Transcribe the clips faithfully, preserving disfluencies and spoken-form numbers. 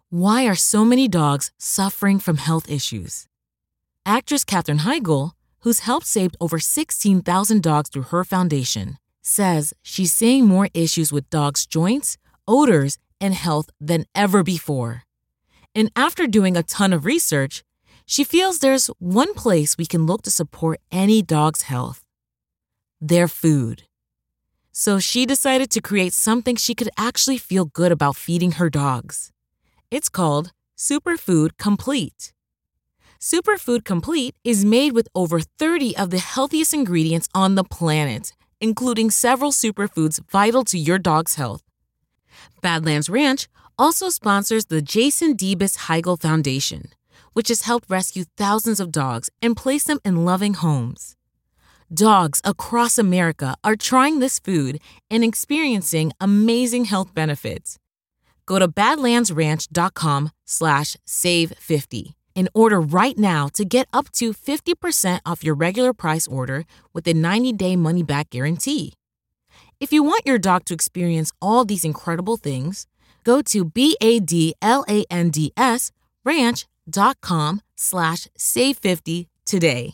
Why are so many dogs suffering from health issues? Actress Katherine Heigl, who's helped save over sixteen thousand dogs through her foundation, says she's seeing more issues with dogs' joints, odors, and health than ever before. And after doing a ton of research, she feels there's one place we can look to support any dog's health: their food. So she decided to create something she could actually feel good about feeding her dogs. It's called Superfood Complete. Superfood Complete is made with over thirty of the healthiest ingredients on the planet, including several superfoods vital to your dog's health. Badlands Ranch also sponsors the Jason Debus Heigl Foundation, which has helped rescue thousands of dogs and place them in loving homes. Dogs across America are trying this food and experiencing amazing health benefits. Go to badlandsranch.com slash save 50 and order right now to get up to fifty percent off your regular price order with a ninety-day money-back guarantee. If you want your dog to experience all these incredible things, go to B-A-D-L-A-N-D-S ranch.com slash save 50 today.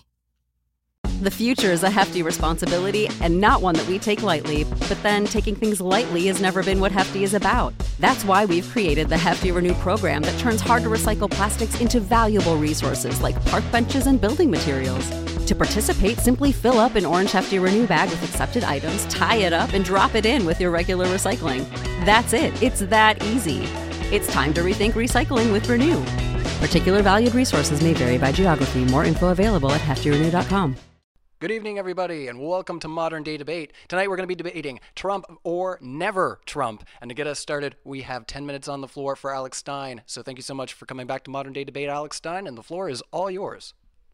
The future is a hefty responsibility and not one that we take lightly, but then taking things lightly has never been what Hefty is about. That's why we've created the Hefty Renew program that turns hard-to-recycle plastics into valuable resources like park benches and building materials. To participate, simply fill up an orange Hefty Renew bag with accepted items, tie it up, and drop it in with your regular recycling. That's it. It's that easy. It's time to rethink recycling with Renew. Particular valued resources may vary by geography. More info available at hefty renew dot com. Good evening, everybody, and welcome to Modern Day Debate. Tonight we're going to be debating Trump or never Trump. And to get us started, we have ten minutes on the floor for Alex Stein. So thank you so much for coming back to Modern Day Debate, Alex Stein, and the floor is all yours.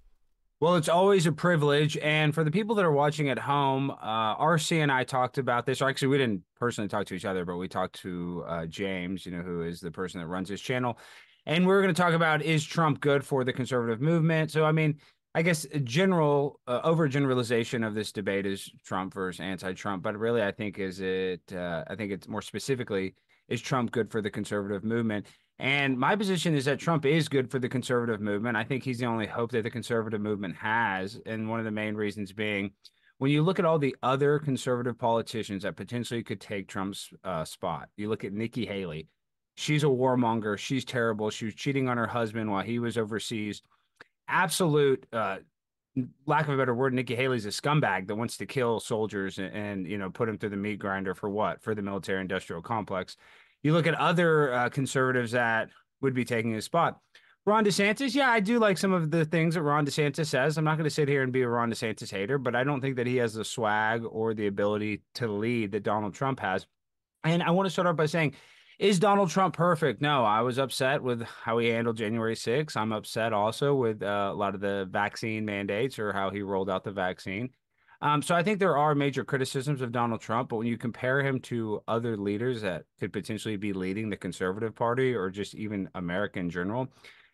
Well, it's always a privilege. And for the people that are watching at home, uh, R C and I talked about this. Or actually, we didn't personally talk to each other, but we talked to uh, James, you know, who is the person that runs his channel. And we're going to talk about, is Trump good for the conservative movement? So, I mean, I guess a general uh, overgeneralization of this debate is Trump versus anti-Trump, but really I think is it uh, I think it's more specifically, is Trump good for the conservative movement? And my position is that Trump is good for the conservative movement. I think he's the only hope that the conservative movement has, and one of the main reasons being, when you look at all the other conservative politicians that potentially could take Trump's uh, spot, you look at Nikki Haley. She's a warmonger. She's terrible. She was cheating on her husband while he was overseas. Absolute, uh, lack of a better word, Nikki Haley's a scumbag that wants to kill soldiers and, and, you know, put them through the meat grinder for what? For the military industrial complex. You look at other uh, conservatives that would be taking his spot. Ron DeSantis, yeah, I do like some of the things that Ron DeSantis says. I'm not going to sit here and be a Ron DeSantis hater, but I don't think that he has the swag or the ability to lead that Donald Trump has. And I want to start off by saying, is Donald Trump perfect? No, I was upset with how he handled January sixth. I'm upset also with uh, a lot of the vaccine mandates or how he rolled out the vaccine. Um, so I think there are major criticisms of Donald Trump, but when you compare him to other leaders that could potentially be leading the conservative party or just even America in general,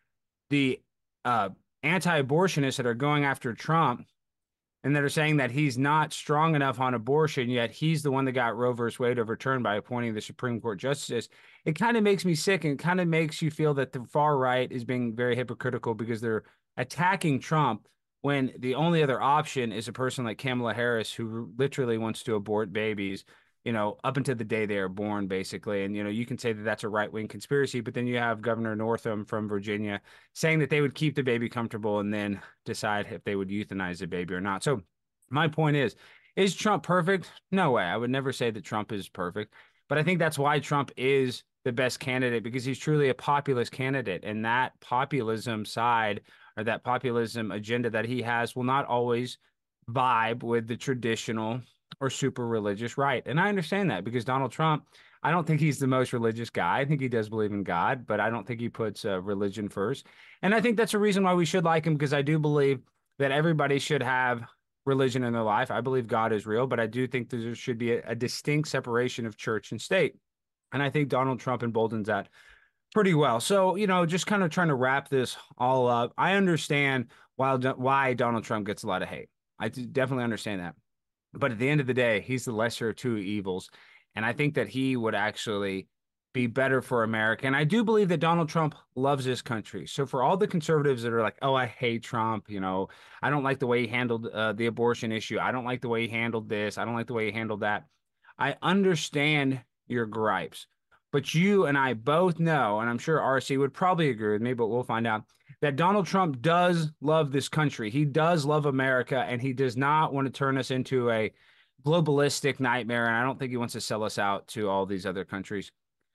the uh, anti-abortionists that are going after Trump and that are saying that he's not strong enough on abortion, yet he's the one that got Roe versus Wade overturned by appointing the Supreme Court justice. It kind of makes me sick, and kind of makes you feel that the far right is being very hypocritical because they're attacking Trump when the only other option is a person like Kamala Harris, who literally wants to abort babies, you know, up until the day they are born, basically. And, you know, you can say that that's a right-wing conspiracy, but then you have Governor Northam from Virginia saying that they would keep the baby comfortable and then decide if they would euthanize the baby or not. So my point is, is Trump perfect? No way. I would never say that Trump is perfect, but I think that's why Trump is the best candidate, because he's truly a populist candidate. And that populism side or that populism agenda that he has will not always vibe with the traditional or super religious right. And I understand that because Donald Trump, I don't think he's the most religious guy. I think he does believe in God, but I don't think he puts uh, religion first. And I think that's a reason why we should like him, because I do believe that everybody should have religion in their life. I believe God is real, but I do think there should be a, a distinct separation of church and state. And I think Donald Trump emboldens that pretty well. So, you know, just kind of trying to wrap this all up. I understand why, why Donald Trump gets a lot of hate. I definitely understand that. But at the end of the day, he's the lesser of two evils. And I think that he would actually be better for America. And I do believe that Donald Trump loves this country. So for all the conservatives that are like, oh, I hate Trump, you know, I don't like the way he handled uh, the abortion issue. I don't like the way he handled this. I don't like the way he handled that. I understand your gripes, but you and I both know, and I'm sure R C would probably agree with me, but we'll find out, that Donald Trump does love this country. He does love America, and he does not want to turn us into a globalistic nightmare. And I don't think he wants to sell us out to all these other countries.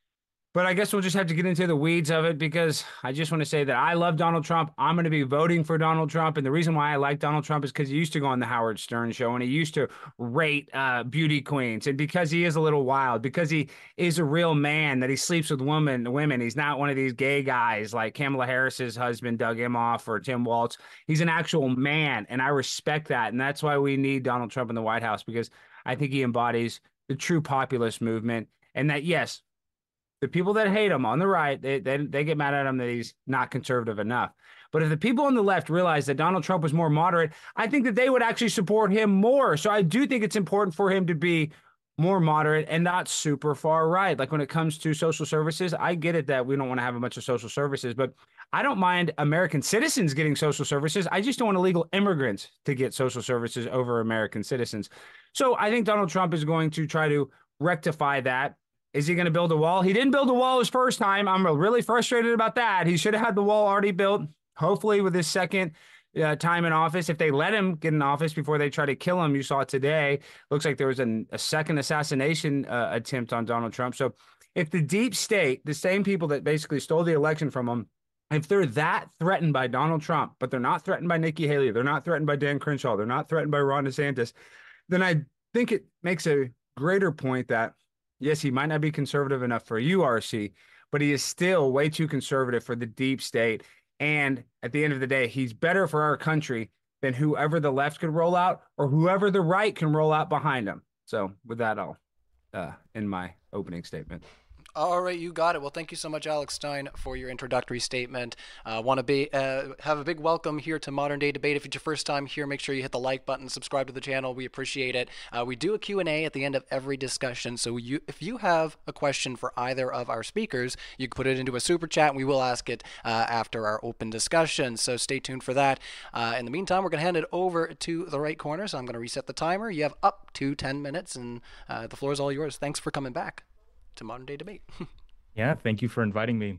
But I guess we'll just have to get into the weeds of it, because I just want to say that I love Donald Trump. I'm going to be voting for Donald Trump. And the reason why I like Donald Trump is because he used to go on the Howard Stern show and he used to rate uh, beauty queens. And because he is a little wild, because he is a real man, that he sleeps with women, women. He's not one of these gay guys like Kamala Harris's husband, Doug Emhoff, or Tim Walz. He's an actual man. And I respect that. And that's why we need Donald Trump in the White House, because I think he embodies the true populist movement. And that, yes, the people that hate him on the right, they, they they get mad at him that he's not conservative enough. But if the people on the left realize that Donald Trump was more moderate, I think that they would actually support him more. So I do think it's important for him to be more moderate and not super far right. Like when it comes to social services, I get it that we don't want to have a bunch of social services, but I don't mind American citizens getting social services. I just don't want illegal immigrants to get social services over American citizens. So I think Donald Trump is going to try to rectify that. Is he going to build a wall? He didn't build a wall his first time. I'm really frustrated about that. He should have had the wall already built, hopefully with his second uh, time in office. If they let him get in office before they try to kill him, you saw it today. Looks like there was an, a second assassination uh, attempt on Donald Trump. So if the deep state, the same people that basically stole the election from him, if they're that threatened by Donald Trump, but they're not threatened by Nikki Haley, they're not threatened by Dan Crenshaw, they're not threatened by Ron DeSantis, then I think it makes a greater point that, yes, he might not be conservative enough for you, R C, but he is still way too conservative for the deep state. And at the end of the day, he's better for our country than whoever the left could roll out or whoever the right can roll out behind him. So with that, I'll uh, end my opening statement. All right, you got it. Well, thank you so much, Alex Stein, for your introductory statement. I uh, want to be uh, have a big welcome here to Modern Day Debate. If it's your first time here, make sure you hit the like button, subscribe to the channel. We appreciate it. Uh, we do a Q and A at the end of every discussion, so you, if you have a question for either of our speakers, you can put it into a super chat, and we will ask it uh, after our open discussion. So stay tuned for that. Uh, in the meantime, we're going to hand it over to the right corner, so I'm going to reset the timer. You have up to ten minutes, and uh, the floor is all yours. Thanks for coming back to Modern Day Debate. Yeah, thank you for inviting me.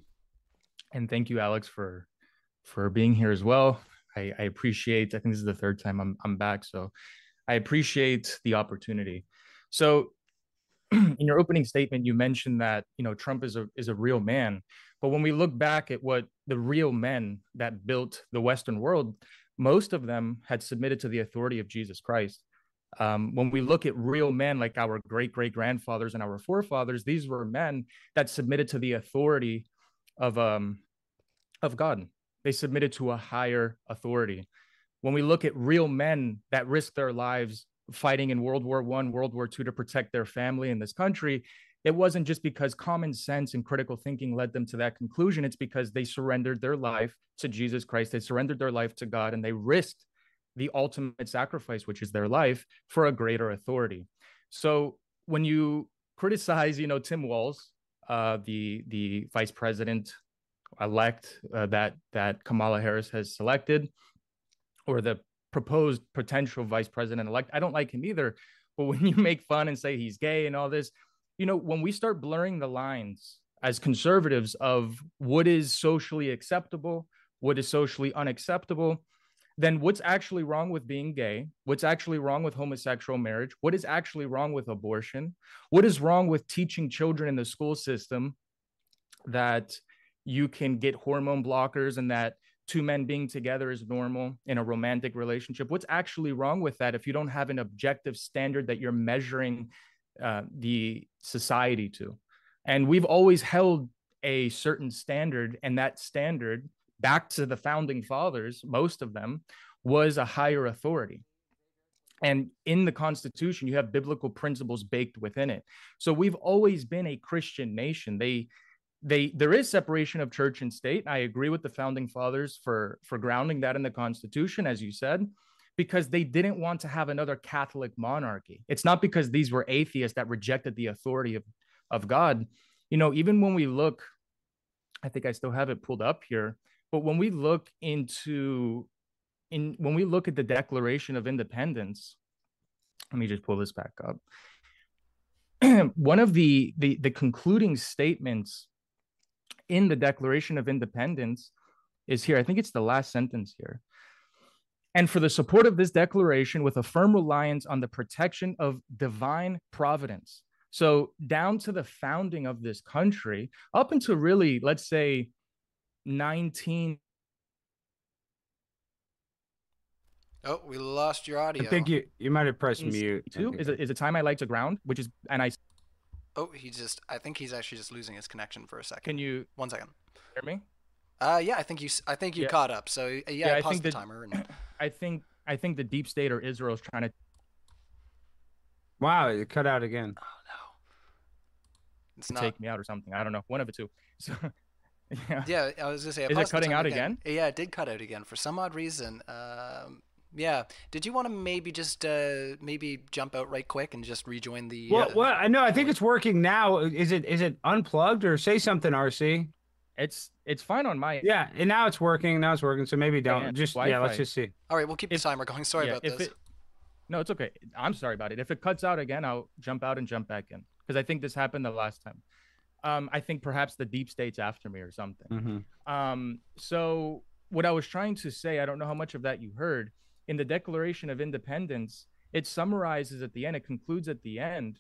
And thank you, Alex, for for being here as well. I, I appreciate, I think this is the third time I'm I'm back. So I appreciate the opportunity. So in your opening statement, you mentioned that, you know, Trump is a is a real man. But when we look back at what the real men that built the Western world, most of them had submitted to the authority of Jesus Christ. Um, when we look at real men like our great-great-grandfathers and our forefathers, these were men that submitted to the authority of, um, of God. They submitted to a higher authority. When we look at real men that risked their lives fighting in World War One, World War Two to protect their family in this country, it wasn't just because common sense and critical thinking led them to that conclusion. It's because they surrendered their life to Jesus Christ. They surrendered their life to God, and they risked the ultimate sacrifice, which is their life, for a greater authority. So when you criticize, you know, Tim Walz, uh, the the vice president elect uh, that that Kamala Harris has selected, or the proposed potential vice president elect, I don't like him either. But when you make fun and say he's gay and all this, you know, when we start blurring the lines as conservatives of what is socially acceptable, what is socially unacceptable, then what's actually wrong with being gay? What's actually wrong with homosexual marriage? What is actually wrong with abortion? What is wrong with teaching children in the school system that you can get hormone blockers and that two men being together is normal in a romantic relationship? What's actually wrong with that if you don't have an objective standard that you're measuring uh, the society to? And we've always held a certain standard, and that standard, back to the founding fathers, most of them, was a higher authority. And in the Constitution, you have biblical principles baked within it. So we've always been a Christian nation. They, they, there is separation of church and state. I agree with the founding fathers for, for grounding that in the Constitution, as you said, because they didn't want to have another Catholic monarchy. It's not because these were atheists that rejected the authority of, of God. you know, even when we look, I think I still have it pulled up here, but when we look into, in when we look at the Declaration of Independence, let me just pull this back up. One of the, the the concluding statements in the Declaration of Independence is here. I think it's the last sentence here. And for the support of this declaration with a firm reliance on the protection of divine providence. So down to the founding of this country, up until really, let's say, nineteen. Oh, we lost your audio. I think you you might have pressed mute. Two is a, is a time I like to ground, which is, and I. Oh, he just, I think he's actually just losing his connection for a second. Can you? One second. Hear me? Uh, yeah, I think you, I think you yeah. caught up. So yeah, yeah I pause think the that, timer. And... I think, I think the deep state or Israel is trying to. Wow, it cut out again. Oh no. It's to not... take me out or something. I don't know. One of the two. So. Yeah. Yeah, I was gonna say. I is it cutting out again. again? Yeah, it did cut out again for some odd reason. Um. Yeah. Did you want to maybe just uh, maybe jump out right quick and just rejoin the? Well, uh, well, I know. I think it's working now. Is it is it unplugged or say something, R C? It's it's fine on my. Yeah, and now it's working. Now it's working. So maybe don't yeah, just Wi-Fi. yeah. Let's just see. All right, we'll keep if, the timer going. Sorry yeah, about if this. It, no, it's okay. I'm sorry about it. If it cuts out again, I'll jump out and jump back in because I think this happened the last time. Um, I think perhaps the deep state's after me or something. Mm-hmm. Um, so what I was trying to say, I don't know how much of that you heard. In the Declaration of Independence, it summarizes at the end, it concludes at the end,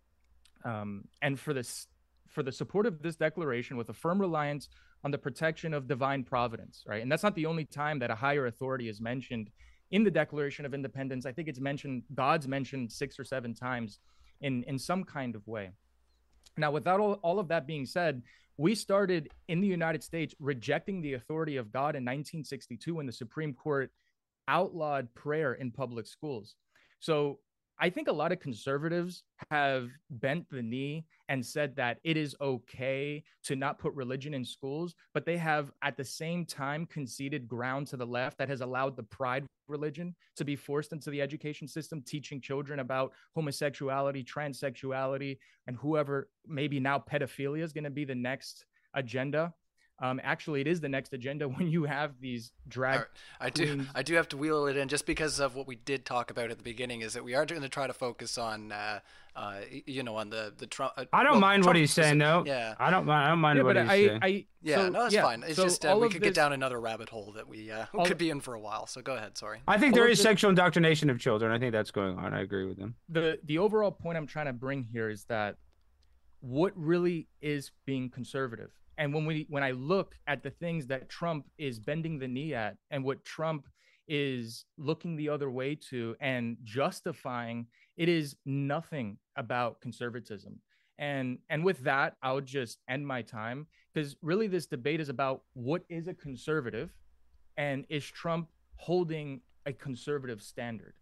um, and for this, for the support of this declaration with a firm reliance on the protection of divine providence, right? And that's not the only time that a higher authority is mentioned in the Declaration of Independence. I think it's mentioned, God's mentioned six or seven times in, in some kind of way. Now, without all, all of that being said, we started in the United States rejecting the authority of God in nineteen sixty-two when the Supreme Court outlawed prayer in public schools. So I think a lot of conservatives have bent the knee and said that it is okay to not put religion in schools, but they have at the same time conceded ground to the left that has allowed the pride religion to be forced into the education system, teaching children about homosexuality, transsexuality, and whoever maybe now pedophilia is going to be the next agenda. Um, actually, it is the next agenda when you have these drag. Right. I do. I do have to wheel it in just because of what we did talk about at the beginning. Is that we are going to try to focus on, uh, uh, you know, on the the Trump. Uh, I don't well, mind Trump what he's saying, though. Yeah. I don't mind. I don't mind yeah, what but he's I, saying. I, yeah, so, no, that's yeah. fine. It's so just uh, we could this, get down another rabbit hole that we uh, all, could be in for a while. So go ahead. Sorry. I think all there is this, sexual indoctrination of children. I think that's going on. I agree with them. The the overall point I'm trying to bring here is that what really is being conservative. And when we when I look at the things that Trump is bending the knee at and what Trump is looking the other way to and justifying, it is nothing about conservatism. And and with that, I would just end my time because really this debate is about what is a conservative and is Trump holding a conservative standard?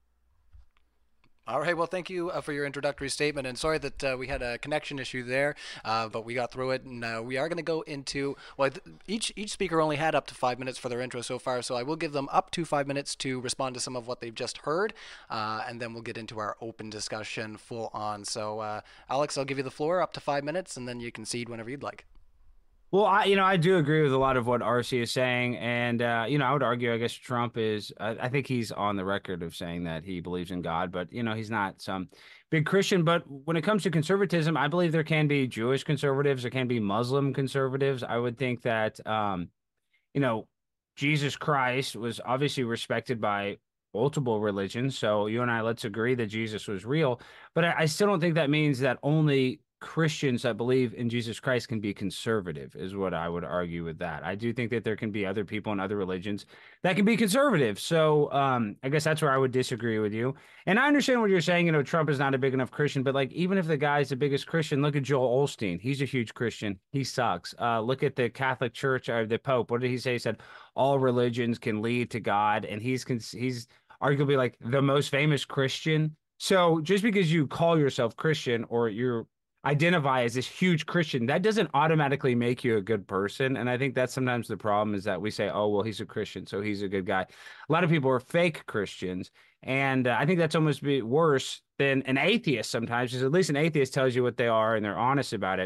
All right. Well, thank you uh, for your introductory statement. And sorry that uh, we had a connection issue there, uh, but we got through it. And uh, we are going to go into, well, th- each each speaker only had up to five minutes for their intro so far. So I will give them up to five minutes to respond to some of what they've just heard. Uh, and then we'll get into our open discussion full on. So, uh, Alex, I'll give you the floor up to five minutes, and then you can cede whenever you'd like. Well, I, you know, I do agree with a lot of what R C is saying. And, uh, you know, I would argue, I guess Trump is, I, I think he's on the record of saying that he believes in God, but, you know, he's not some big Christian. But when it comes to conservatism, I believe there can be Jewish conservatives, there can be Muslim conservatives. I would think that, um, you know, Jesus Christ was obviously respected by multiple religions. So you and I, let's agree that Jesus was real. But I, I still don't think that means that only Christians that believe in Jesus Christ can be conservative is what I would argue with that. I do think that there can be other people in other religions that can be conservative. So um, I guess that's where I would disagree with you. And I understand what you're saying. You know, Trump is not a big enough Christian, but like, even if the guy's the biggest Christian, look at Joel Osteen. He's a huge Christian. He sucks. Uh, look at the Catholic Church or the Pope. What did he say? He said all religions can lead to God. And he's, he's arguably like the most famous Christian. So just because you call yourself Christian or you're identify as this huge Christian, that doesn't automatically make you a good person. And I think that's sometimes the problem is that we say, oh, well, he's a Christian, so he's a good guy. A lot of people are fake Christians. And uh, I think that's almost be worse than an atheist sometimes, because at least an atheist tells you what they are and they're honest about it.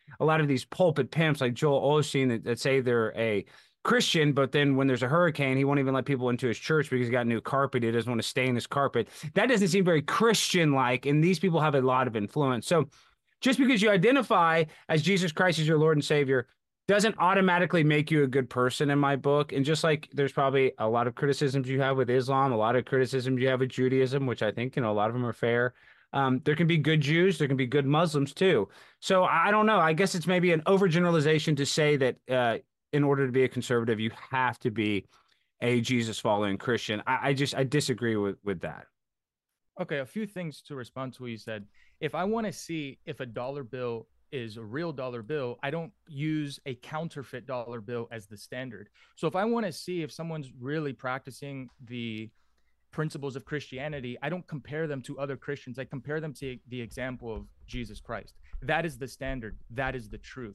a lot of these pulpit pimps like Joel Osteen that, that say they're a Christian, but then when there's a hurricane, he won't even let people into his church because he got new carpet. He doesn't want to stay in his carpet. That doesn't seem very Christian-like, and these people have a lot of influence. So just because you identify as Jesus Christ as your Lord and Savior doesn't automatically make you a good person in my book. And just like there's probably a lot of criticisms you have with Islam, a lot of criticisms you have with Judaism, which I think, you know, a lot of them are fair. Um, there can be good Jews, there can be good Muslims too. So I don't know. I guess it's maybe an overgeneralization to say that uh, in order to be a conservative, you have to be a Jesus following Christian. I, I just, I disagree with, with that. Okay. A few things to respond to what you said. If I want to see if a dollar bill is a real dollar bill, I don't use a counterfeit dollar bill as the standard. So if I want to see if someone's really practicing the principles of Christianity, I don't compare them to other Christians. I compare them to the example of Jesus Christ. That is the standard. That is the truth.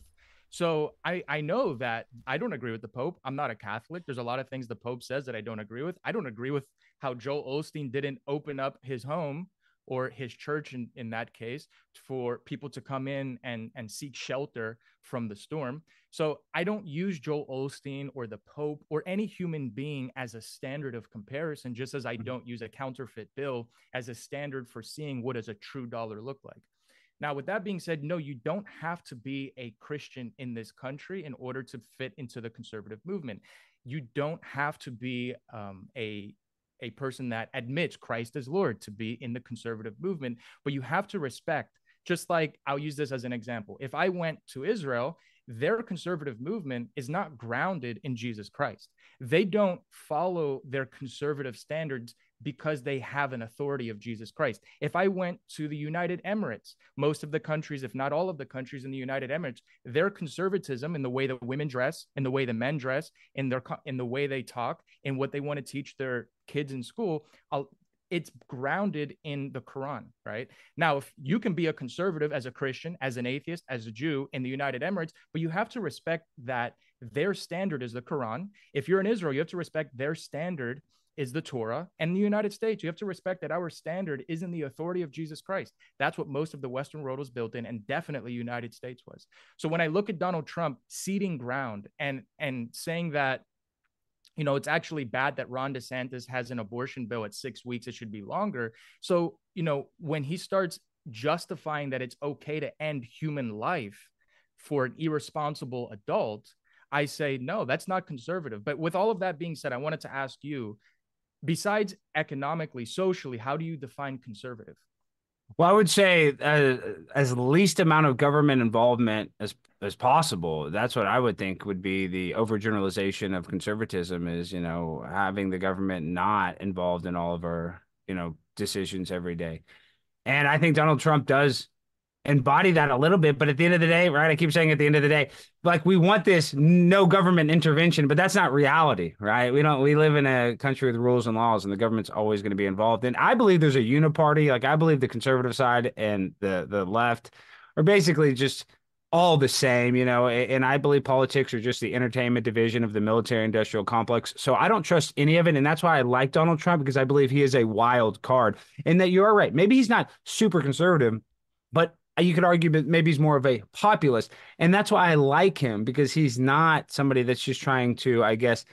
So I, I know that I don't agree with the Pope. I'm not a Catholic. There's a lot of things the Pope says that I don't agree with. I don't agree with how Joel Osteen didn't open up his home or his church in, in that case for people to come in and, and seek shelter from the storm. So I don't use Joel Osteen or the Pope or any human being as a standard of comparison, just as I don't use a counterfeit bill as a standard for seeing what does a true dollar look like. Now, with that being said, no, you don't have to be a Christian in this country in order to fit into the conservative movement. You don't have to be um, a a person that admits Christ as Lord to be in the conservative movement, but you have to respect, just like I'll use this as an example. If I went to Israel, their conservative movement is not grounded in Jesus Christ. They don't follow their conservative standards because they have an authority of Jesus Christ. If I went to the United Emirates, most of the countries, if not all of the countries in the United Emirates, their conservatism in the way that women dress, in the way the men dress, in their in the way they talk, in what they want to teach their kids in school, I'll, it's grounded in the Quran, right? Now, if you can be a conservative as a Christian, as an atheist, as a Jew in the United Emirates, but you have to respect that their standard is the Quran. If you're in Israel, you have to respect their standard is the Torah. And in the United States, you have to respect that our standard is in the authority of Jesus Christ. That's what most of the Western world was built in, and definitely United States was. So when I look at Donald Trump ceding ground and, and saying that, you know, it's actually bad that Ron DeSantis has an abortion bill at six weeks, it should be longer. So, you know, when he starts justifying that it's okay to end human life for an irresponsible adult, I say, no, that's not conservative. But with all of that being said, I wanted to ask you, besides economically, socially, how do you define conservative? Well, I would say uh, as least amount of government involvement as as possible. That's what I would think would be the overgeneralization of conservatism is, you know, having the government not involved in all of our, you know, decisions every day. And I think Donald Trump does embody that a little bit, but at the end of the day, right, I keep saying at the end of the day, like we want this no government intervention, but that's not reality, right? We don't, we live in a country with rules and laws, and the government's always going to be involved. And I believe there's a uniparty. Like I believe the conservative side and the the left are basically just all the same, you know, and I believe politics are just the entertainment division of the military industrial complex. So I don't trust any of it. And that's why I like Donald Trump, because I believe he is a wild card, and that you're right. Maybe he's not super conservative, but you could argue that maybe he's more of a populist. And that's why I like him, because he's not somebody that's just trying to, I guess,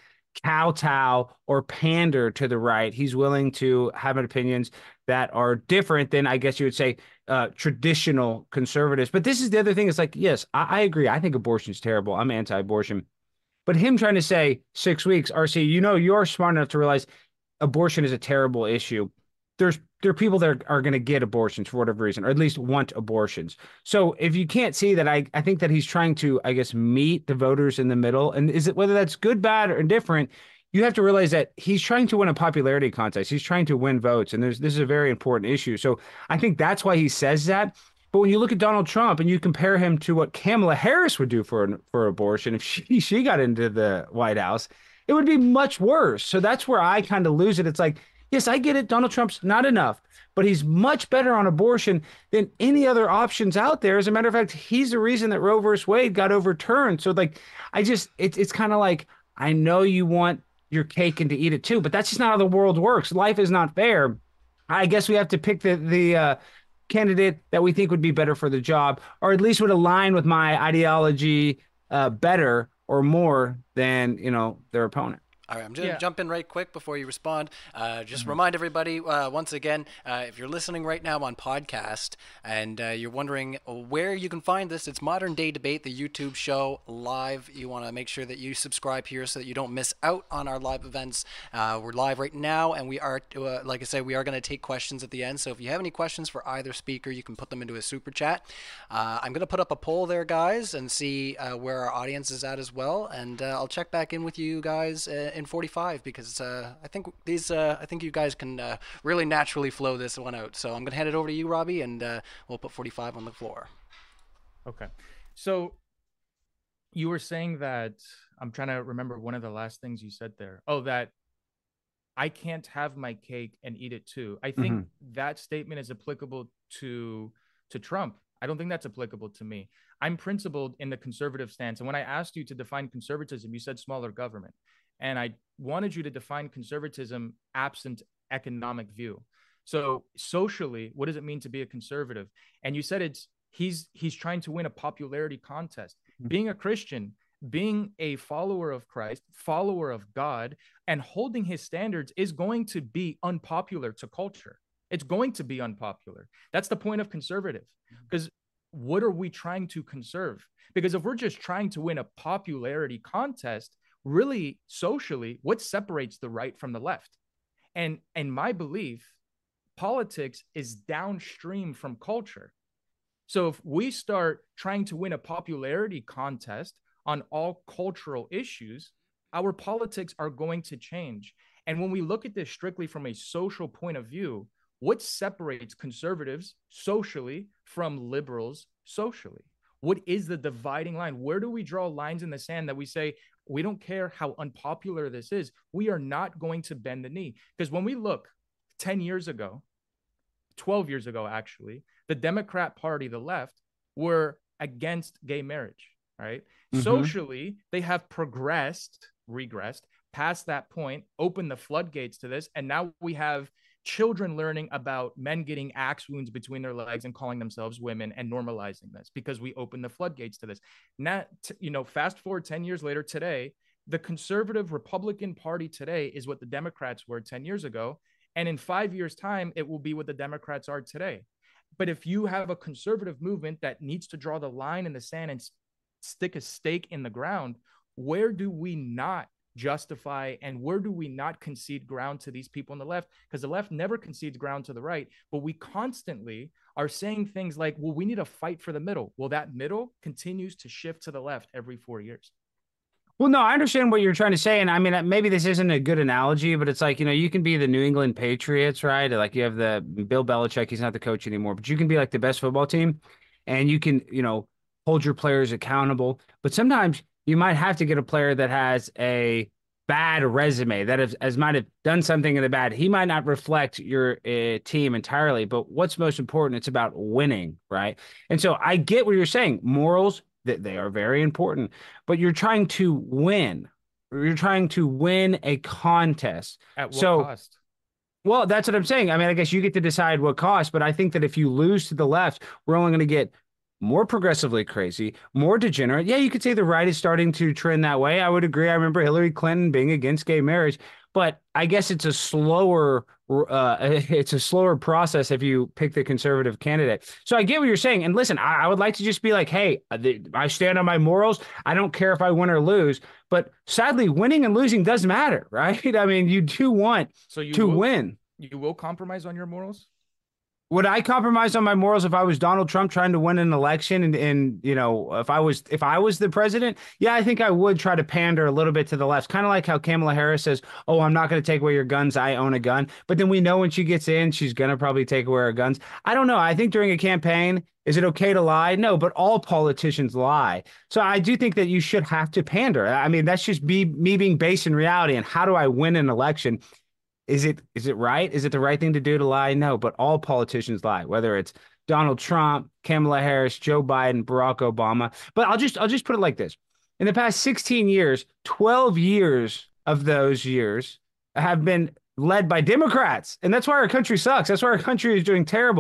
kowtow or pander to the right. He's willing to have opinions that are different than, I guess you would say, uh, traditional conservatives. But this is the other thing. It's like, yes, I, I agree. I think abortion is terrible. I'm anti-abortion. But him trying to say six weeks, R C, you know, you're smart enough to realize abortion is a terrible issue. There's there are people that are, are going to get abortions for whatever reason, or at least want abortions. So if you can't see that, I, I think that he's trying to, I guess, meet the voters in the middle. And is it whether that's good, bad, or indifferent, you have to realize that he's trying to win a popularity contest. He's trying to win votes. And there's this is a very important issue. So I think that's why he says that. But when you look at Donald Trump and you compare him to what Kamala Harris would do for, for abortion, if she, she got into the White House, it would be much worse. So that's where I kind of lose it. It's like, yes, I get it. Donald Trump's not enough, but he's much better on abortion than any other options out there. As a matter of fact, he's the reason that Roe versus Wade got overturned. So like, I just, it's it's kind of like, I know you want your cake and to eat it too, but that's just not how the world works. Life is not fair. I guess we have to pick the, the, uh, candidate that we think would be better for the job, or at least would align with my ideology uh, better or more than, you know, their opponent. All right, I'm just going Yeah. to jump in right quick before you respond. Uh, just Mhm. remind everybody, uh, once again, uh, if you're listening right now on podcast and uh, you're wondering where you can find this, it's Modern Day Debate, the YouTube show live. You want to make sure that you subscribe here so that you don't miss out on our live events. Uh, we're live right now, and we are, uh, like I said, we are going to take questions at the end. So if you have any questions for either speaker, you can put them into a super chat. Uh, I'm going to put up a poll there, guys, and see uh, where our audience is at as well. And uh, I'll check back in with you guys uh, in forty-five, because uh, I think these uh, I think you guys can uh, really naturally flow this one out. So I'm gonna hand it over to you, Robbie, and uh, we'll put forty-five on the floor. Okay. So you were saying that, I'm trying to remember one of the last things you said there. Oh, that I can't have my cake and eat it too. I think Mhm. that statement is applicable to to Trump. I don't think that's applicable to me. I'm principled in the conservative stance. And when I asked you to define conservatism, you said smaller government. And I wanted you to define conservatism absent economic view. So socially, what does it mean to be a conservative? And you said it's he's he's trying to win a popularity contest. Being a Christian, being a follower of Christ, follower of God, and holding his standards is going to be unpopular to culture. It's going to be unpopular. That's the point of conservative. Because what are we trying to conserve? Because if we're just trying to win a popularity contest, really socially, what separates the right from the left? And in my belief, politics is downstream from culture. So if we start trying to win a popularity contest on all cultural issues, our politics are going to change. And when we look at this strictly from a social point of view, what separates conservatives socially from liberals socially? What is the dividing line? Where do we draw lines in the sand that we say, we don't care how unpopular this is, we are not going to bend the knee? Because when we look ten years ago, twelve years ago, actually, the Democrat Party, the left, were against gay marriage, right? Mhm. Socially, they have progressed, regressed past that point, opened the floodgates to this. And now we have children learning about men getting axe wounds between their legs and calling themselves women and normalizing this because we opened the floodgates to this. Now, you know, fast forward ten years later today, the conservative Republican Party today is what the Democrats were ten years ago. And in five years' time, it will be what the Democrats are today. But if you have a conservative movement that needs to draw the line in the sand and stick a stake in the ground, where do we not justify and where do we not concede ground to these people on the left? Because the left never concedes ground to the right, but we constantly are saying things like, well, we need to fight for the middle. Well, that middle continues to shift to the left every four years. Well, no, I understand what you're trying to say. And I mean, maybe this isn't a good analogy, but it's like, you know, you can be the New England Patriots, right? Like you have the Bill Belichick, he's not the coach anymore, but you can be like the best football team and you can, you know, hold your players accountable. But sometimes you might have to get a player that has a bad resume, that has, has might have done something in the bad. He might not reflect your uh, team entirely, but what's most important, it's about winning, right? And so I get what you're saying. Morals, that they are very important, but you're trying to win. You're trying to win a contest. At what so, cost? Well, that's what I'm saying. I mean, I guess you get to decide what cost, but I think that if you lose to the left, we're only going to get more progressively crazy, more degenerate. Yeah, you could say the right is starting to trend that way. I would agree. I remember Hillary Clinton being against gay marriage, but I guess it's a slower uh, it's a slower process if you pick the conservative candidate. So I get what you're saying. And listen, I, I would like to just be like, hey, I stand on my morals. I don't care if I win or lose. But sadly, winning and losing does matter, right? I mean, you do want so you to will, win. You will compromise on your morals? Would I compromise on my morals if I was Donald Trump trying to win an election? And, and you know, if I was if I was the president, yeah, I think I would try to pander a little bit to the left. Kind of like how Kamala Harris says, oh, I'm not going to take away your guns. I own a gun. But then we know when she gets in, she's going to probably take away her guns. I don't know. I think during a campaign, is it okay to lie? No, but all politicians lie. So I do think that you should have to pander. I mean, that's just be, me being based in reality. And how do I win an election? Is it is it right? Is it the right thing to do to lie? No, but all politicians lie, whether it's Donald Trump, Kamala Harris, Joe Biden, Barack Obama. But I'll just I'll just put it like this. In the past sixteen years, twelve years of those years have been led by Democrats. And that's why our country sucks. That's why our country is doing terrible.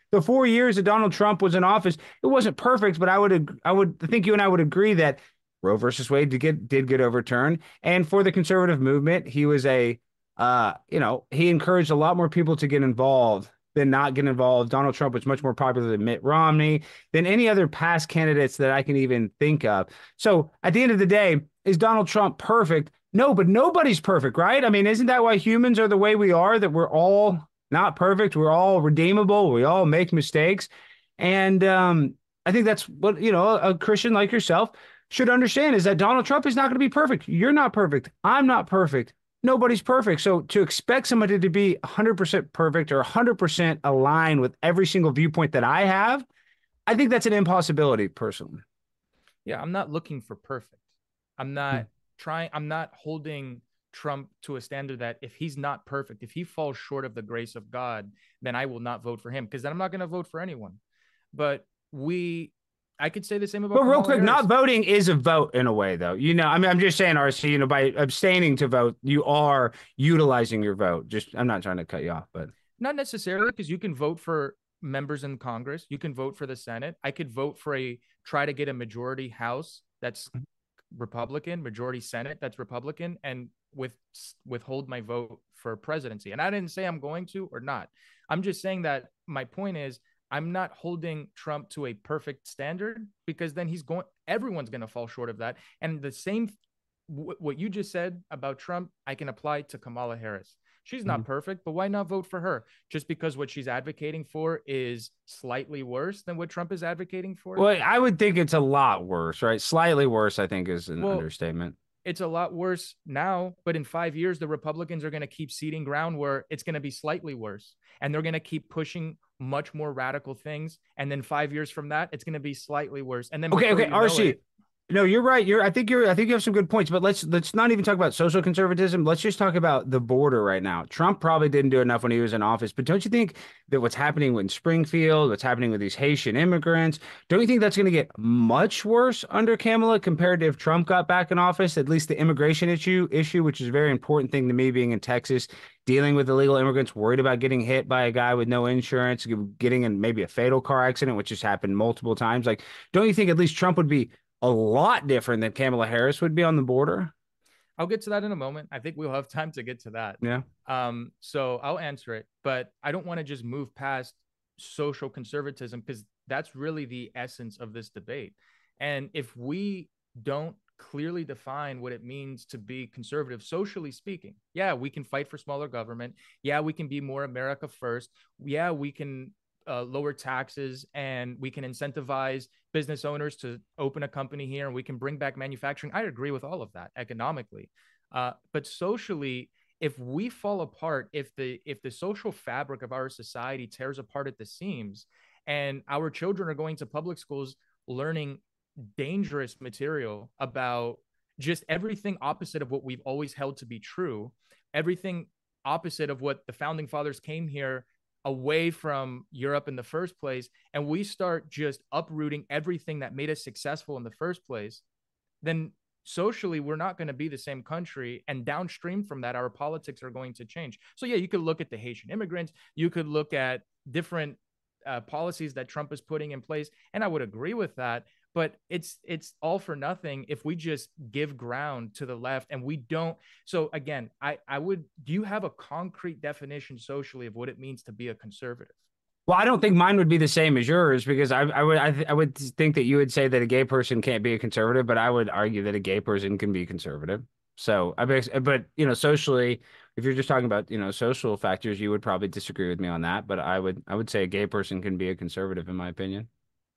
the four years that Donald Trump was in office, it wasn't perfect, but I would I would think you and I would agree that Roe versus Wade did get did get overturned, and for the conservative movement, he was a uh you know he encouraged a lot more people to get involved than not get involved. Donald Trump was much more popular than Mitt Romney, than any other past candidates that I can even think of. So at the end of the day, is Donald Trump perfect? No, but nobody's perfect, right? I mean, isn't that why humans are the way we are, that we're all not perfect? We're all redeemable. We all make mistakes. And um, I think that's what, you know, a Christian like yourself should understand, is that Donald Trump is not going to be perfect. You're not perfect. I'm not perfect. Nobody's perfect. So to expect somebody to be one hundred percent perfect or one hundred percent aligned with every single viewpoint that I have, I think that's an impossibility personally. Yeah, I'm not looking for perfect. I'm not hmm. trying, I'm not holding Trump to a standard that if he's not perfect, if he falls short of the grace of God, then I will not vote for him, because then I'm not going to vote for anyone. But we, I could say the same about. But real Kamala quick, Harris. Not voting is a vote in a way, though. You know, I mean, I'm just saying, R C, you know, by abstaining to vote, you are utilizing your vote. Just, I'm not trying to cut you off, but not necessarily, because you can vote for members in Congress. You can vote for the Senate. I could vote for a, try to get a majority House that's Republican, majority Senate that's Republican, and with withhold my vote for presidency. And I didn't say I'm going to or not. I'm just saying that my point is, I'm not holding Trump to a perfect standard, because then he's going, everyone's going to fall short of that. And the same, w- what you just said about Trump, I can apply to Kamala Harris. She's not mm-hmm. perfect, but why not vote for her? Just because what she's advocating for is slightly worse than what Trump is advocating for? Well, I would think it's a lot worse, right? Slightly worse, I think, is an well, understatement. It's a lot worse now, but in five years, the Republicans are going to keep ceding ground where it's going to be slightly worse. And they're going to keep pushing much more radical things. And then five years from that, it's going to be slightly worse. And then okay, okay, R C. It, no, you're right. You're. I think you're. I think you have some good points. But let's let's not even talk about social conservatism. Let's just talk about the border right now. Trump probably didn't do enough when he was in office. But don't you think that what's happening in Springfield, what's happening with these Haitian immigrants, don't you think that's going to get much worse under Kamala compared to if Trump got back in office? At least the immigration issue issue, which is a very important thing to me, being in Texas, dealing with illegal immigrants, worried about getting hit by a guy with no insurance, getting in maybe a fatal car accident, which has happened multiple times. Like, don't you think at least Trump would be a lot different than Kamala Harris would be on the border? I'll get to that in a moment. I think we'll have time to get to that. Yeah. Um, so I'll answer it, but I don't want to just move past social conservatism, because that's really the essence of this debate. And if we don't clearly define what it means to be conservative, socially speaking, yeah, we can fight for smaller government. Yeah, we can be more America first. Yeah, we can Uh, lower taxes, and we can incentivize business owners to open a company here, and we can bring back manufacturing. I agree with all of that economically. Uh, but socially, if we fall apart, if the if the social fabric of our society tears apart at the seams, and our children are going to public schools learning dangerous material about just everything opposite of what we've always held to be true, everything opposite of what the founding fathers came here away from Europe in the first place, and we start just uprooting everything that made us successful in the first place, then socially we're not going to be the same country. And downstream from that, our politics are going to change. So yeah, you could look at the Haitian immigrants, you could look at different uh, policies that Trump is putting in place, and I would agree with that. But it's it's all for nothing if we just give ground to the left and we don't. So again, I, I would, do you have a concrete definition socially of what it means to be a conservative? Well, I don't think mine would be the same as yours, because I, I would I, th- I would think that you would say that a gay person can't be a conservative, but I would argue that a gay person can be conservative. So I but you know, socially, if you're just talking about, you know, social factors, you would probably disagree with me on that. But I would I would say a gay person can be a conservative, in my opinion.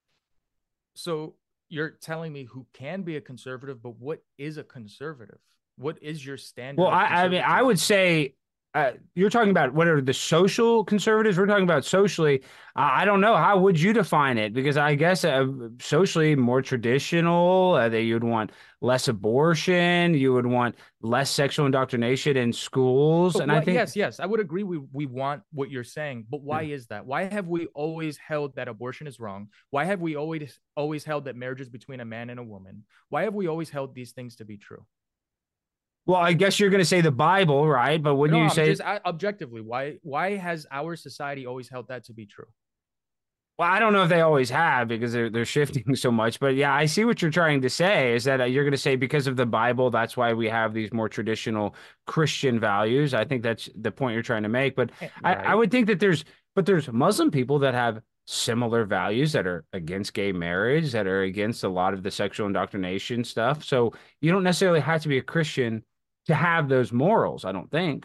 So you're telling me who can be a conservative, but what is a conservative? What is your standard? Well, I, I mean, I would say uh, you're talking about what are the social conservatives? We're talking about socially. Uh, I don't know. How would you define it? Because I guess uh, socially more traditional, uh, that you'd want less abortion, you would want less sexual indoctrination in schools. But and what, I think, yes, yes, I would agree. We, we want what you're saying, but why yeah. is that? Why have we always held that abortion is wrong? Why have we always, always held that marriage is between a man and a woman? Why have we always held these things to be true? Well, I guess you're going to say the Bible, right? But wouldn't no, you I'm say just, I, objectively, why why has our society always held that to be true? Well, I don't know if they always have because they're they're shifting so much, but yeah, I see what you're trying to say is that uh, you're going to say because of the Bible, that's why we have these more traditional Christian values. I think that's the point you're trying to make, but Eh, I, I Right. would think that there's but there's Muslim people that have similar values that are against gay marriage, that are against a lot of the sexual indoctrination stuff. So you don't necessarily have to be a Christian to have those morals, I don't think.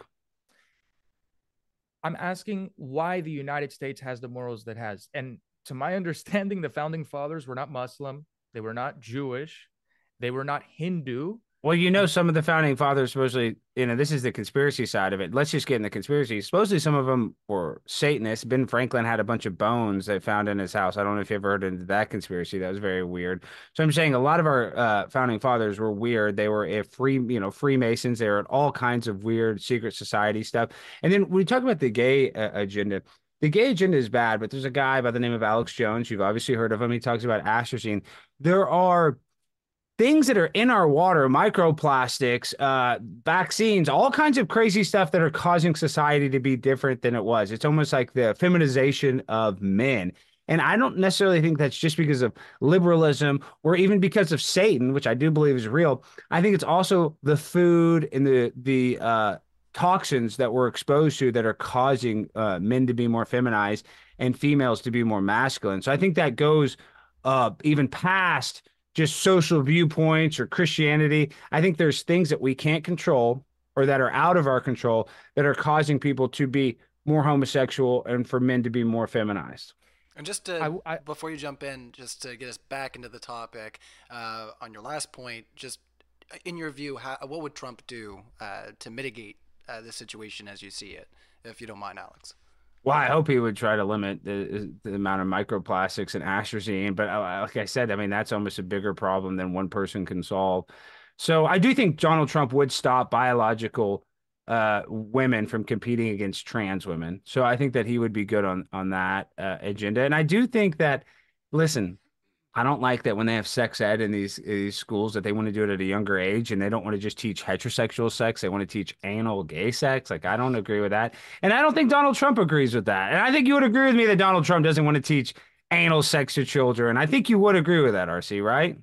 I'm asking why the United States has the morals that has. And to my understanding, the founding fathers were not Muslim, they were not Jewish, they were not Hindu. Well, you know, some of the founding fathers supposedly, you know, this is the conspiracy side of it. Let's just get in the conspiracy. Supposedly, some of them were Satanists. Ben Franklin had a bunch of bones they found in his house. I don't know if you ever heard of that conspiracy. That was very weird. So I'm saying a lot of our uh, founding fathers were weird. They were a free, you know, Freemasons. They were at all kinds of weird secret society stuff. And then when we talk about the gay uh, agenda, the gay agenda is bad, but there's a guy by the name of Alex Jones. You've obviously heard of him. He talks about atrazine. There are things that are in our water, microplastics, uh, vaccines, all kinds of crazy stuff that are causing society to be different than it was. It's almost like the feminization of men. And I don't necessarily think that's just because of liberalism or even because of Satan, which I do believe is real. I think it's also the food and the the uh, toxins that we're exposed to that are causing uh, men to be more feminized and females to be more masculine. So I think that goes uh, even past just social viewpoints or Christianity. I think there's things that we can't control or that are out of our control that are causing people to be more homosexual and for men to be more feminized. And just to, I, I, before you jump in, just to get us back into the topic, uh, on your last point, just in your view, how, what would Trump do uh, to mitigate uh, this situation as you see it, if you don't mind, Alex? Well, I hope he would try to limit the, the amount of microplastics and atrazine, but uh, like I said, I mean that's almost a bigger problem than one person can solve. So I do think Donald Trump would stop biological uh, women from competing against trans women. So I think that he would be good on on that uh, agenda, and I do think that, listen, I don't like that when they have sex ed in these these schools that they want to do it at a younger age and they don't want to just teach heterosexual sex. They want to teach anal gay sex. Like, I don't agree with that. And I don't think Donald Trump agrees with that. And I think you would agree with me that Donald Trump doesn't want to teach anal sex to children. I think you would agree with that, R C, right?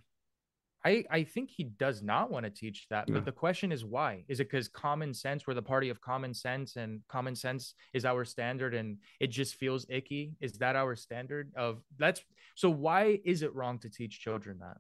I, I think he does not want to teach that. Yeah. But the question is why? Is it because common sense, we're the party of common sense and common sense is our standard and it just feels icky? Is that our standard of that's so why is it wrong to teach children that?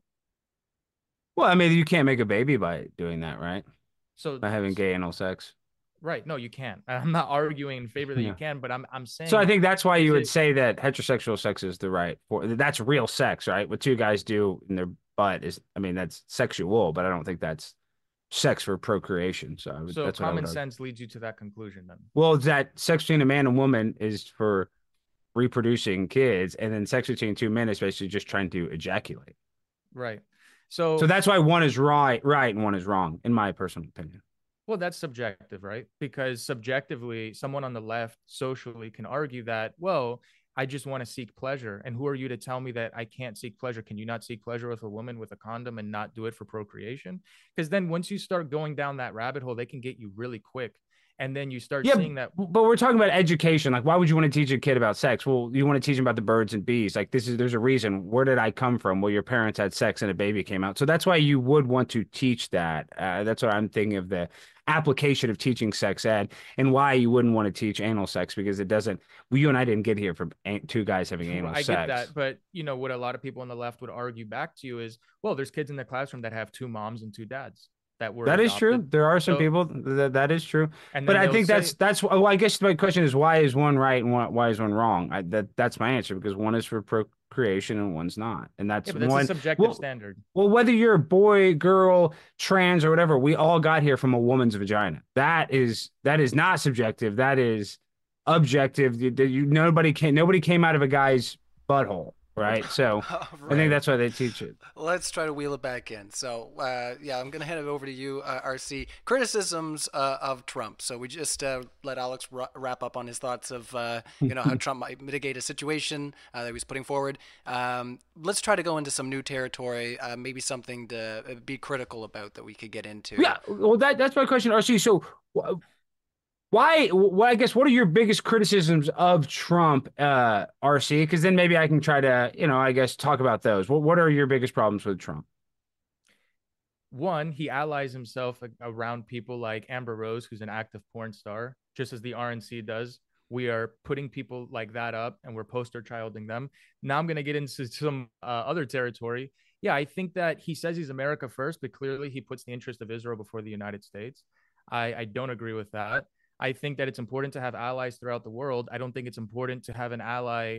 Well, I mean, you can't make a baby by doing that, right? So By having gay anal sex. right, no, you can't. I'm not arguing in favor that Yeah. you can, but I'm I'm saying So I think that's why is you would it- say that heterosexual sex is the right for that's real sex, right? What two guys do in their butt is, I mean, that's sexual, but I don't think that's sex for procreation. So I would, so that's what I would common argue. sense leads you to that conclusion then. Well, it's that sex between a man and woman is for reproducing kids, and then sex between two men is basically just trying to ejaculate. Right. So So that's why one is right, right, and one is wrong, in my personal opinion. well, that's subjective, right? Because subjectively, someone on the left socially can argue that, well, I just want to seek pleasure. And who are you to tell me that I can't seek pleasure? Can you not seek pleasure with a woman with a condom and not do it for procreation? Because then once you start going down that rabbit hole, they can get you really quick. And then you start Yeah, seeing that. but we're talking about education. Like, why would you want to teach a kid about sex? Well, you want to teach them about the birds and bees. Like, this is there's a reason. Where did I come from? Well, your parents had sex and a baby came out. So that's why you would want to teach that. Uh, that's what I'm thinking of the application of teaching sex ed and why you wouldn't want to teach anal sex because it doesn't. Well, you and I didn't get here from an- two guys having anal I sex. get that, but you know what a lot of people on the left would argue back to you is, well, there's kids in the classroom that have two moms and two dads that were That is adopted. true. There are some So- people that that is true. And But then I they'll think say- that's that's well, I guess my question is why is one right and why, why is one wrong? I, that that's my answer because one is for procreation and one's not, and that's yeah, but that's one a subjective well, standard. Well, whether you're a boy, girl, trans, or whatever, we all got here from a woman's vagina. That is that is not subjective. That is objective. You, you nobody came nobody came out of a guy's butthole, right? So I Right. think that's why they teach it. Let's try to wheel it back in. So, uh, yeah, I'm going to hand it over to you, uh, R C. Criticisms uh, of Trump. So we just uh, let Alex ra- wrap up on his thoughts of, uh, you know, how Trump might mitigate a situation uh, that he was putting forward. Um, let's try to go into some new territory, uh, maybe something to uh, be critical about that we could get into. Yeah, well, that that's my question, R C. So, wh- Why? Well, I guess what are your biggest criticisms of Trump, uh, R C? Because then maybe I can try to, you know, I guess talk about those. What What are your biggest problems with Trump? One, he allies himself around people like Amber Rose, who's an active porn star, just as the R N C does. We are putting people like that up and we're poster childing them. Now I'm going to get into some uh, other territory. Yeah, I think that he says he's America first, but clearly he puts the interest of Israel before the United States. I, I don't agree with that. I think that it's important to have allies throughout the world. I don't think it's important to have an ally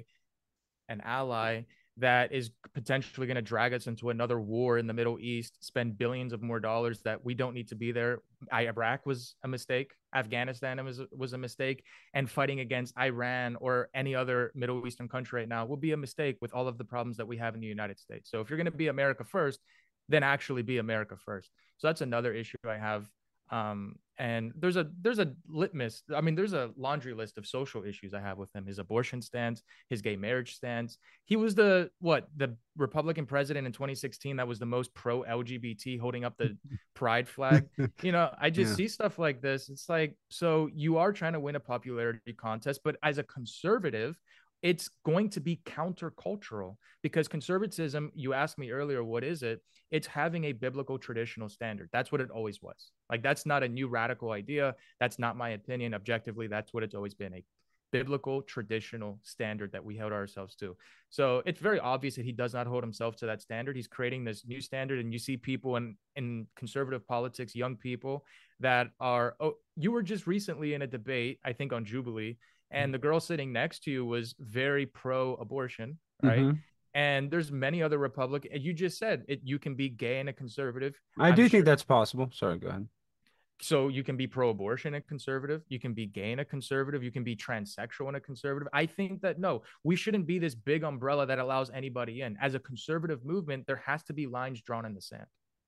an ally that is potentially going to drag us into another war in the Middle East, spend billions of more dollars that we don't need to be there. Iraq was a mistake. Afghanistan was, was a mistake. And fighting against Iran or any other Middle Eastern country right now will be a mistake with all of the problems that we have in the United States. So if you're going to be America first, then actually be America first. So that's another issue I have. Um, and there's a there's a litmus. I mean, there's a laundry list of social issues I have with him. His abortion stance, his gay marriage stance. He was the what the Republican president in twenty sixteen that was the most pro L G B T, holding up the pride flag. You know, I just yeah. see stuff like this. It's like, so you are trying to win a popularity contest, but as a conservative, it's going to be countercultural, because conservatism, you asked me earlier, what is it? It's having a biblical traditional standard. That's what it always was. Like, that's not a new radical idea. That's not my opinion. Objectively, that's what it's always been, a biblical traditional standard that we held ourselves to. So it's very obvious that he does not hold himself to that standard. He's creating this new standard. And you see people in, in conservative politics, young people that are, oh, you were just recently in a debate, I think on Jubilee, and the girl sitting next to you was very pro-abortion, right? Mm-hmm. And there's many other Republicans. You just said it. You can be gay and a conservative. I I'm do sure. think that's possible. Sorry, go ahead. So you can be pro-abortion and conservative. You can be gay and a conservative. You can be transsexual and a conservative. I think that, no, we shouldn't be this big umbrella that allows anybody in. As a conservative movement, there has to be lines drawn in the sand.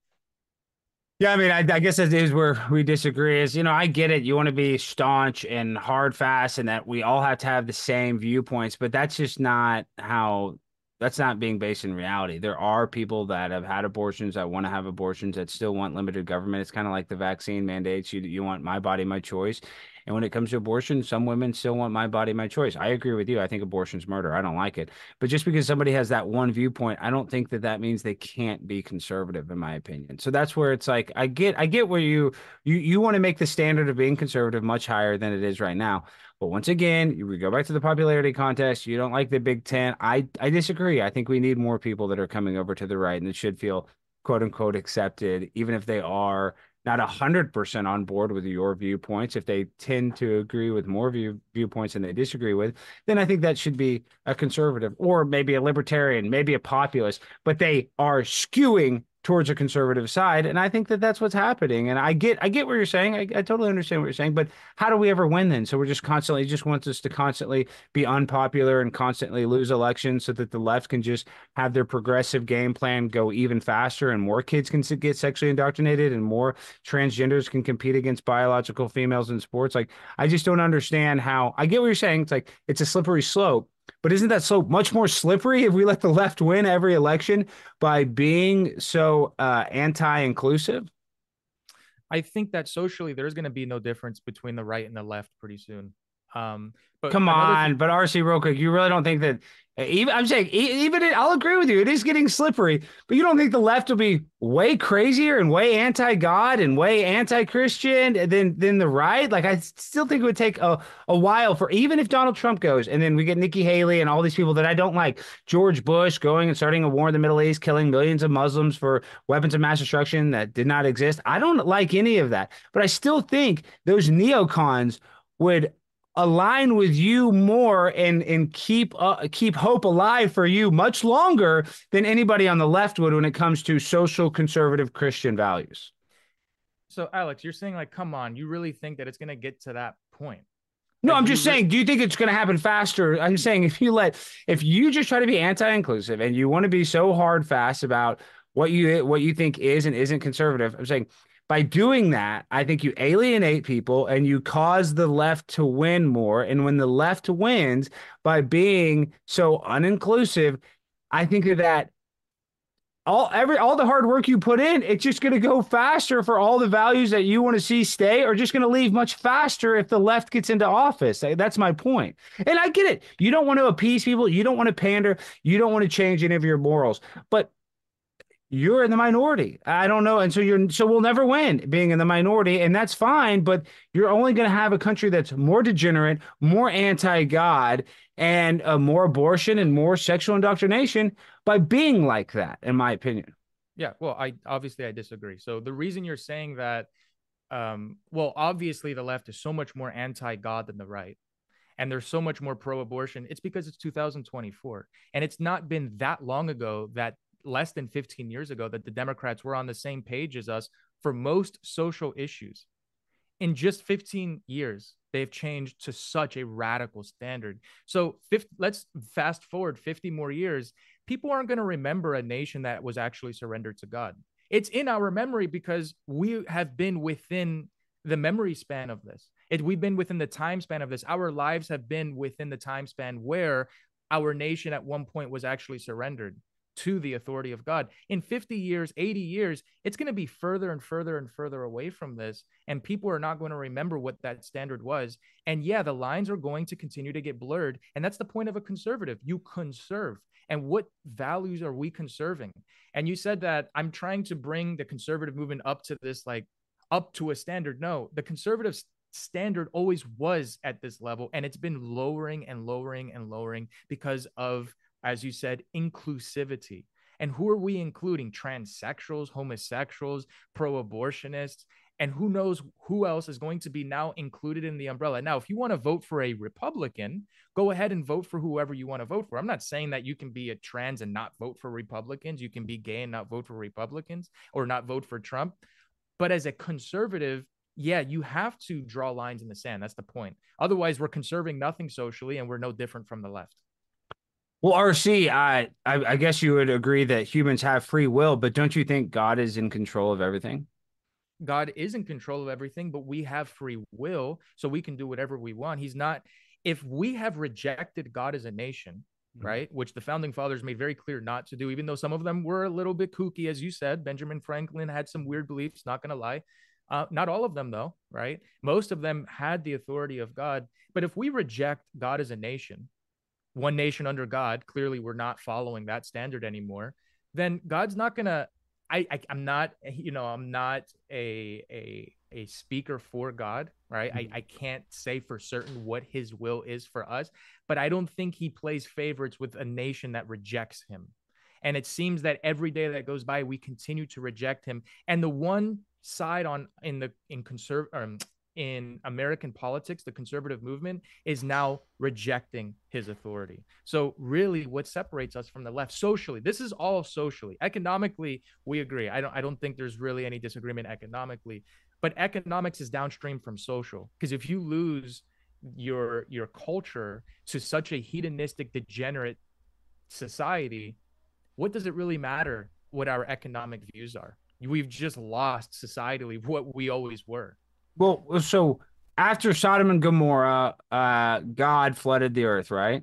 Yeah, I mean, I, I guess that is where we disagree is, you know, I get it. You want to be staunch and hard fast and that we all have to have the same viewpoints, but that's just not how, that's not being based in reality. There are people that have had abortions, that want to have abortions, that still want limited government. It's kind of like the vaccine mandates. You, you want my body, my choice. And when it comes to abortion, some women still want my body, my choice. I agree with you. I think abortion's murder. I don't like it. But just because somebody has that one viewpoint, I don't think that that means they can't be conservative, in my opinion. So that's where it's like, I get, I get where you, you, you want to make the standard of being conservative much higher than it is right now. But once again, we go back to the popularity contest. You don't like the Big Ten. I, I disagree. I think we need more people that are coming over to the right and that should feel quote unquote accepted, even if they are not one hundred percent on board with your viewpoints. If they tend to agree with more view, viewpoints than they disagree with, then I think that should be a conservative or maybe a libertarian, maybe a populist, but they are skewing towards a conservative side. And I think that that's what's happening. And I get, I get what you're saying. I, I totally understand what you're saying, but how do we ever win then? So we're just constantly, he just wants us to constantly be unpopular and constantly lose elections so that the left can just have their progressive game plan go even faster and more kids can get sexually indoctrinated and more transgenders can compete against biological females in sports. Like, I just don't understand how, I get what you're saying. It's like, it's a slippery slope. But isn't that so much more slippery if we let the left win every election by being so uh, anti-inclusive? I think that socially there's going to be no difference between the right and the left pretty soon. Um, but Come on, thing- but R C, real quick, you really don't think that even I'm saying even it, I'll agree with you, it is getting slippery, but you don't think the left will be way crazier and way anti-God and way anti-Christian than than the right? Like, I still think it would take a, a while for, even if Donald Trump goes and then we get Nikki Haley and all these people that I don't like, George Bush going and starting a war in the Middle East, killing millions of Muslims for weapons of mass destruction that did not exist. I don't like any of that, but I still think those neocons would align with you more and and keep uh, keep hope alive for you much longer than anybody on the left would when it comes to social conservative Christian values. So Alex, you're saying, like, come on, you really think that it's going to get to that point? No, like, I'm just re- saying, do you think it's going to happen faster? I'm saying if you let, if you just try to be anti-inclusive and you want to be so hard fast about what you what you think is and isn't conservative, I'm saying, by doing that, I think you alienate people and you cause the left to win more. And when the left wins by being so uninclusive, I think that all every all the hard work you put in, it's just going to go faster for all the values that you want to see stay, or just going to leave much faster if the left gets into office. That's my point. And I get it. You don't want to appease people. You don't want to pander. You don't want to change any of your morals. But you're in the minority. I don't know. And so you're so we'll never win being in the minority, and that's fine, but you're only going to have a country that's more degenerate, more anti-God, and uh, more abortion and more sexual indoctrination by being like that, in my opinion. Yeah, well, I obviously I disagree. So the reason you're saying that, um, well, obviously the left is so much more anti-God than the right, and they're so much more pro-abortion. It's because it's two thousand twenty-four, and it's not been that long ago, that less than fifteen years ago, that the Democrats were on the same page as us for most social issues. In just fifteen years, they've changed to such a radical standard. So fifty, let's fast forward fifty more years. People aren't going to remember a nation that was actually surrendered to God. It's in our memory because we have been within the memory span of this. It, we've been within the time span of this. Our lives have been within the time span where our nation at one point was actually surrendered to the authority of God. In fifty years, eighty years, it's going to be further and further and further away from this. And people are not going to remember what that standard was. And yeah, the lines are going to continue to get blurred. And that's the point of a conservative. You conserve. And what values are we conserving? And you said that I'm trying to bring the conservative movement up to this, like up to a standard. No, the conservative standard always was at this level. And it's been lowering and lowering and lowering because of, as you said, inclusivity. And who are we including? Transsexuals, homosexuals, pro-abortionists, and who knows who else is going to be now included in the umbrella. Now, if you want to vote for a Republican, go ahead and vote for whoever you want to vote for. I'm not saying that you can be a trans and not vote for Republicans. You can be gay and not vote for Republicans, or not vote for Trump. But as a conservative, yeah, you have to draw lines in the sand. That's the point. Otherwise, we're conserving nothing socially, and we're no different from the left. Well, R C, I, I I guess you would agree that humans have free will, but don't you think God is in control of everything? God is in control of everything, but we have free will, so we can do whatever we want. He's not, if we have rejected God as a nation, mm-hmm. right, which the founding fathers made very clear not to do, even though some of them were a little bit kooky, as you said. Benjamin Franklin had some weird beliefs, not going to lie. Uh, not all of them, though, right? Most of them had the authority of God. But if we reject God as a nation, one nation under God, clearly we're not following that standard anymore, then God's not going to, I, I, I'm not, you know, I'm not a, a, a speaker for God, right? Mm-hmm. I, I can't say for certain what his will is for us, but I don't think he plays favorites with a nation that rejects him. And it seems that every day that goes by, we continue to reject him. And the one side on in the in conserv um, in American politics, the conservative movement is now rejecting his authority. So really what separates us from the left socially, this is all socially. Economically, we agree. I don't I don't think there's really any disagreement economically, but economics is downstream from social. Because if you lose your your culture to such a hedonistic, degenerate society, what does it really matter what our economic views are? We've just lost societally what we always were. Well, so after Sodom and Gomorrah, uh, God flooded the earth, right?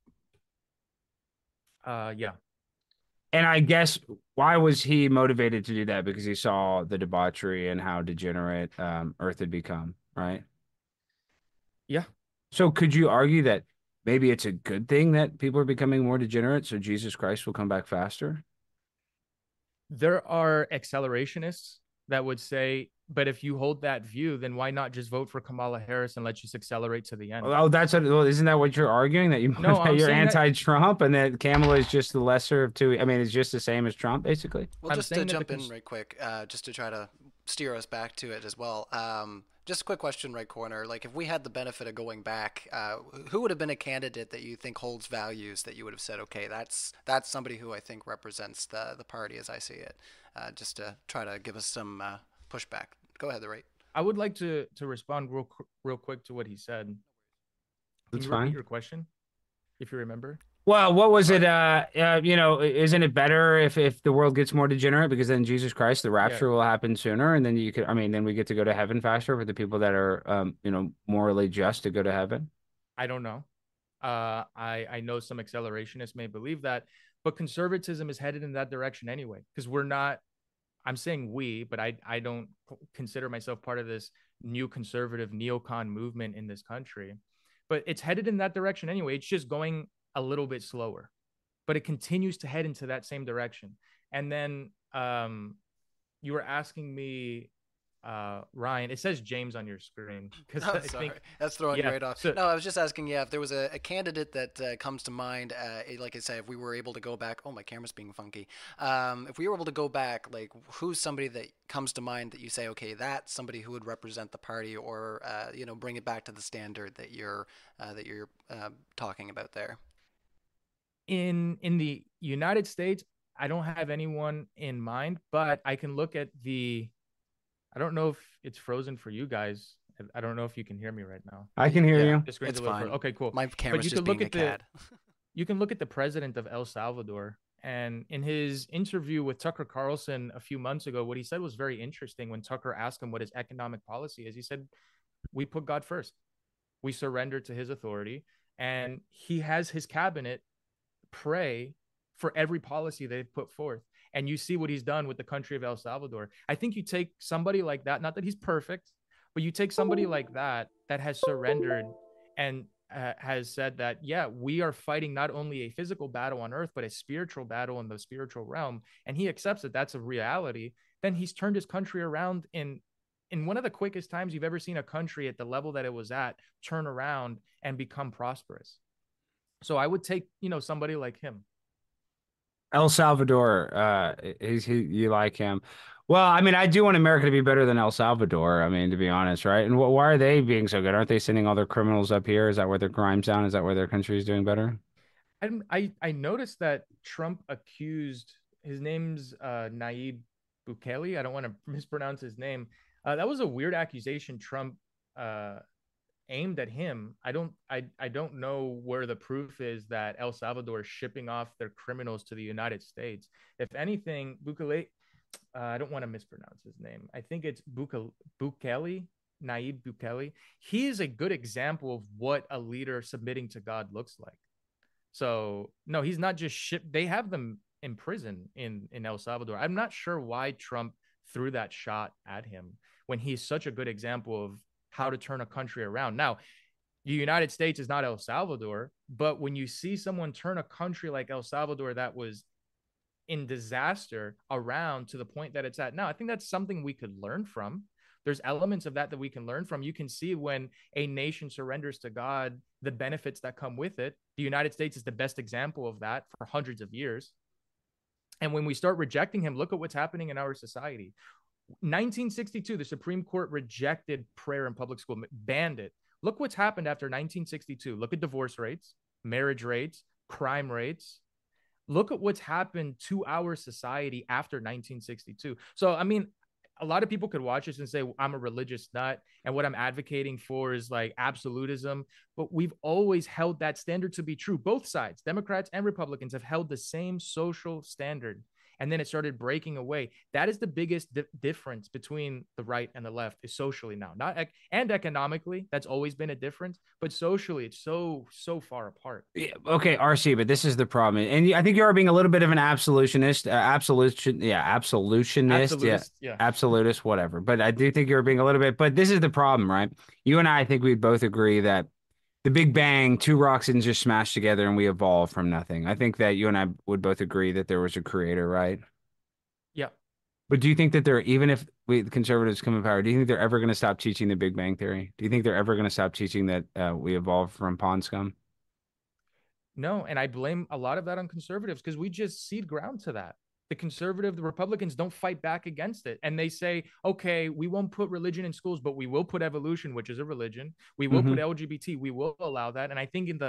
Uh, yeah. And I guess, why was he motivated to do that? Because he saw the debauchery and how degenerate um, earth had become, right? Yeah. So could you argue that maybe it's a good thing that people are becoming more degenerate, so Jesus Christ will come back faster? There are accelerationists that would say, but if you hold that view, then why not just vote for Kamala Harris and let's just accelerate to the end? Oh, that's a, well, isn't that what you're arguing? That you no, that you're anti-Trump that... and that Kamala is just the lesser of two? I mean, it's just the same as Trump, basically. Well, I'm just to jump cons- in right quick, uh, just to try to steer us back to it as well. Um, just a quick question, right corner. Like, if we had the benefit of going back, uh, who would have been a candidate that you think holds values that you would have said, okay, that's that's somebody who I think represents the the party as I see it? Uh, just to try to give us some uh, pushback. Go ahead, the rate. I would like to to respond real real quick to what he said. Can That's you fine. Repeat your question, if you remember? Well, what was it? Uh, uh, you know, isn't it better if if the world gets more degenerate, because then Jesus Christ, the rapture, yeah. will happen sooner, and then you could, I mean, then we get to go to heaven faster for the people that are, um, you know, morally just to go to heaven. I don't know. Uh, I I know some accelerationists may believe that, but conservatism is headed in that direction anyway, because we're not, I'm saying we, but I, I don't consider myself part of this new conservative neocon movement in this country, but it's headed in that direction anyway. It's just going a little bit slower, but it continues to head into that same direction. And then um, you were asking me, Uh, Ryan, it says James on your screen. Oh, I sorry. think, That's throwing yeah, you right off. so, no, I was just asking, yeah, if there was a, a candidate that uh, comes to mind, uh, like I said, if we were able to go back, oh, my camera's being funky. Um, if we were able to go back, like, who's somebody that comes to mind that you say, okay, that's somebody who would represent the party, or, uh, you know, bring it back to the standard that you're, uh, that you're uh, talking about there? in in the United States, I don't have anyone in mind, but I can look at the, I don't know if it's frozen for you guys. I don't know if you can hear me right now. I can hear Yeah. you. The screen's It's a little fine. fro- Okay, cool. My camera's you just can look being a at the- cat. You can look at the president of El Salvador, and in his interview with Tucker Carlson a few months ago, what he said was very interesting. When Tucker asked him what his economic policy is, he said, we put God first. We surrender to his authority, and he has his cabinet pray for every policy they've put forth. And you see what he's done with the country of El Salvador. I think you take somebody like that, not that he's perfect, but you take somebody like that, that has surrendered and uh, has said that, yeah, we are fighting not only a physical battle on earth, but a spiritual battle in the spiritual realm. And he accepts that that's a reality. Then he's turned his country around in, in one of the quickest times you've ever seen a country at the level that it was at turn around and become prosperous. So I would take, you know, somebody like him. El Salvador, uh, is he, you like him? Well, I mean, I do want America to be better than El Salvador. I mean, to be honest, right? And wh why are they being so good? Aren't they sending all their criminals up here? Is that where their crime's down? Is that where their country is doing better? And I, I noticed that Trump accused, his name's uh, Nayib Bukele. I don't want to mispronounce his name. Uh, that was a weird accusation Trump uh, aimed at him. I don't I, I don't know where the proof is that El Salvador is shipping off their criminals to the United States. If anything, Bukele, uh, I don't want to mispronounce his name. I think it's Bukele, Bukele, Nayib Bukele. He is a good example of what a leader submitting to God looks like. So no, he's not just shipped. They have them in prison in, in El Salvador. I'm not sure why Trump threw that shot at him when he's such a good example of how to turn a country around. Now, the United States is not El Salvador, but when you see someone turn a country like El Salvador that was in disaster around to the point that it's at now, I think that's something we could learn from. There's elements of that that we can learn from. You can see when a nation surrenders to God, the benefits that come with it. The United States is the best example of that for hundreds of years. And when we start rejecting him, look at what's happening in our society. nineteen sixty-two, the Supreme Court rejected prayer in public school, banned it. Look what's happened after nineteen sixty-two. Look at divorce rates, marriage rates, crime rates. Look at what's happened to our society after nineteen sixty-two. So, I mean, a lot of people could watch this and say, I'm a religious nut, and what I'm advocating for is like absolutism. But we've always held that standard to be true. Both sides, Democrats and Republicans, have held the same social standard. And then it started breaking away. That is the biggest di- difference between the right and the left, is socially now, not ec- and economically. That's always been a difference, but socially, it's so so far apart. Yeah, okay, R C, but this is the problem, and I think you are being a little bit of an absolutionist, uh, absolution, yeah, absolutionist, Absolutist, yeah, yeah. absolutist, whatever. But I do think you're being a little bit. But this is the problem, right? You and I, I think we both agree that the Big Bang, two rocks didn't just smash together and we evolved from nothing. I think that you and I would both agree that there was a creator, right? Yeah. But do you think that they're, even if we the conservatives come in power, do you think they're ever going to stop teaching the Big Bang Theory? Do you think they're ever going to stop teaching that uh, we evolved from pond scum? No, and I blame a lot of that on conservatives because we just cede ground to that. The conservative, the Republicans don't fight back against it. And they say, okay, we won't put religion in schools, but we will put evolution, which is a religion. We will mm-hmm. put L G B T. We will allow that. And I think in the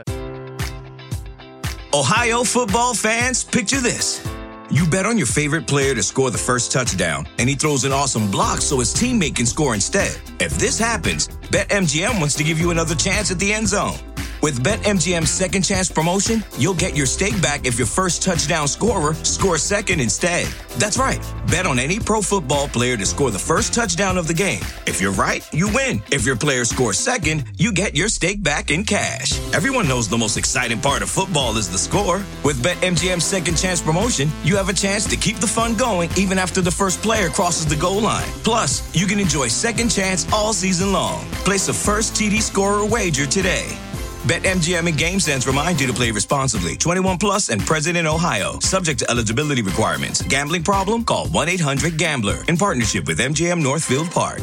Ohio football fans, picture this. You bet on your favorite player to score the first touchdown, and he throws an awesome block so his teammate can score instead. If this happens, BetMGM wants to give you another chance at the end zone. With BetMGM's Second Chance promotion, you'll get your stake back if your first touchdown scorer scores second instead. That's right. Bet on any pro football player to score the first touchdown of the game. If you're right, you win. If your player scores second, you get your stake back in cash. Everyone knows the most exciting part of football is the score. With BetMGM's Second Chance promotion, you have a chance to keep the fun going even after the first player crosses the goal line. Plus, you can enjoy Second Chance all season long. Place a first T D scorer wager today. BetMGM and GameSense remind you to play responsibly. twenty-one plus and present in Ohio. Subject to eligibility requirements. Gambling problem? Call one eight hundred gambler. In partnership with M G M Northfield Park.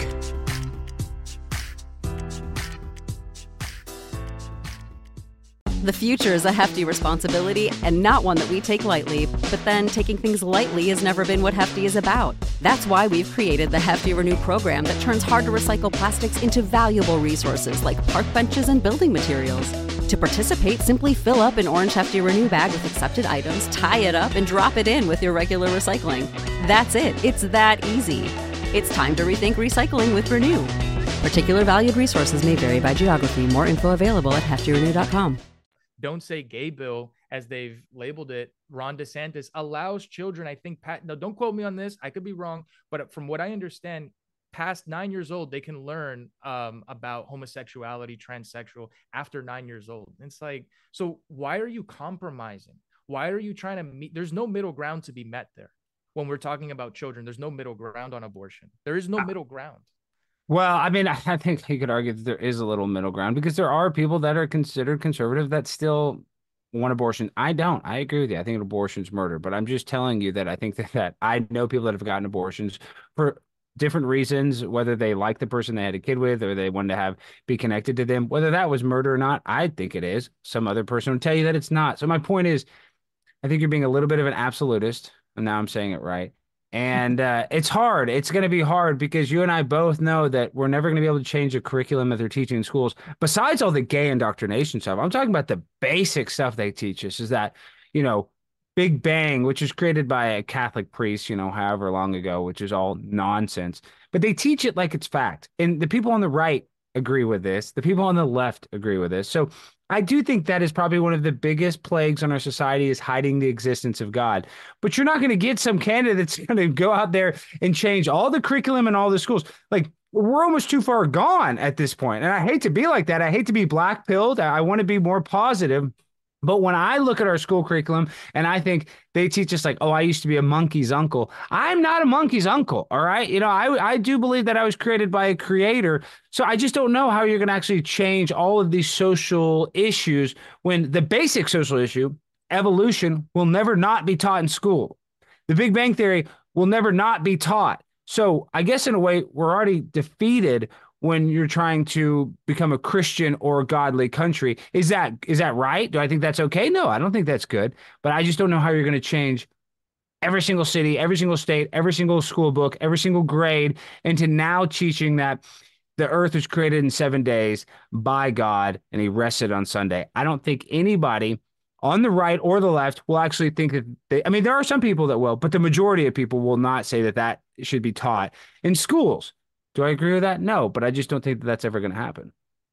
The future is a hefty responsibility and not one that we take lightly. But then taking things lightly has never been what Hefty is about. That's why we've created the Hefty Renew program that turns hard to recycle plastics into valuable resources like park benches and building materials. To participate, simply fill up an orange Hefty Renew bag with accepted items, tie it up, and drop it in with your regular recycling. That's it. It's that easy. It's time to rethink recycling with Renew. Particular valued resources may vary by geography. More info available at hefty renew dot com. Don't Say Gay bill, as they've labeled it, Ron DeSantis allows children, I think, Pat, no, don't quote me on this, I could be wrong, but from what I understand, past nine years old, they can learn um, about homosexuality, transsexual after nine years old. It's like, so why are you compromising? Why are you trying to meet? There's no middle ground to be met there. When we're talking about children, there's no middle ground on abortion. There is no middle ground. Well, I mean, I think you could argue that there is a little middle ground because there are people that are considered conservative that still want abortion. I don't. I agree with you. I think abortion's murder, but I'm just telling you that I think that, that I know people that have gotten abortions for different reasons, whether they like the person they had a kid with or they wanted to have be connected to them, whether that was murder or not. I think it is. Some other person would tell you that it's not. So my point is, I think you're being a little bit of an absolutist, and now I'm saying it right. And uh, it's hard. It's going to be hard because you and I both know that we're never going to be able to change the curriculum that they're teaching in schools. Besides all the gay indoctrination stuff, I'm talking about the basic stuff they teach us is that, you know, Big Bang, which was created by a Catholic priest, you know, however long ago, which is all nonsense. But they teach it like it's fact. And the people on the right agree with this. The people on the left agree with this. So I do think that is probably one of the biggest plagues on our society is hiding the existence of God. But you're not going to get some candidate that's going to go out there and change all the curriculum in all the schools. Like, we're almost too far gone at this point. And I hate to be like that. I hate to be black-pilled. I want to be more positive. But when I look at our school curriculum and I think they teach us like, oh, I used to be a monkey's uncle. I'm not a monkey's uncle. All right. You know, I, I do believe that I was created by a creator. So I just don't know how you're going to actually change all of these social issues when the basic social issue, evolution, will never not be taught in school. The Big Bang Theory will never not be taught. So I guess in a way, we're already defeated when you're trying to become a Christian or a godly country. Is that is that right? Do I think that's okay? No, I don't think that's good. But I just don't know how you're going to change every single city, every single state, every single school book, every single grade into now teaching that the earth was created in seven days by God and he rested on Sunday. I don't think anybody on the right or the left will actually think that they, I mean, there are some people that will, but the majority of people will not say that that should be taught in schools. Do I agree with that? No, but I just don't think that that's ever going to happen.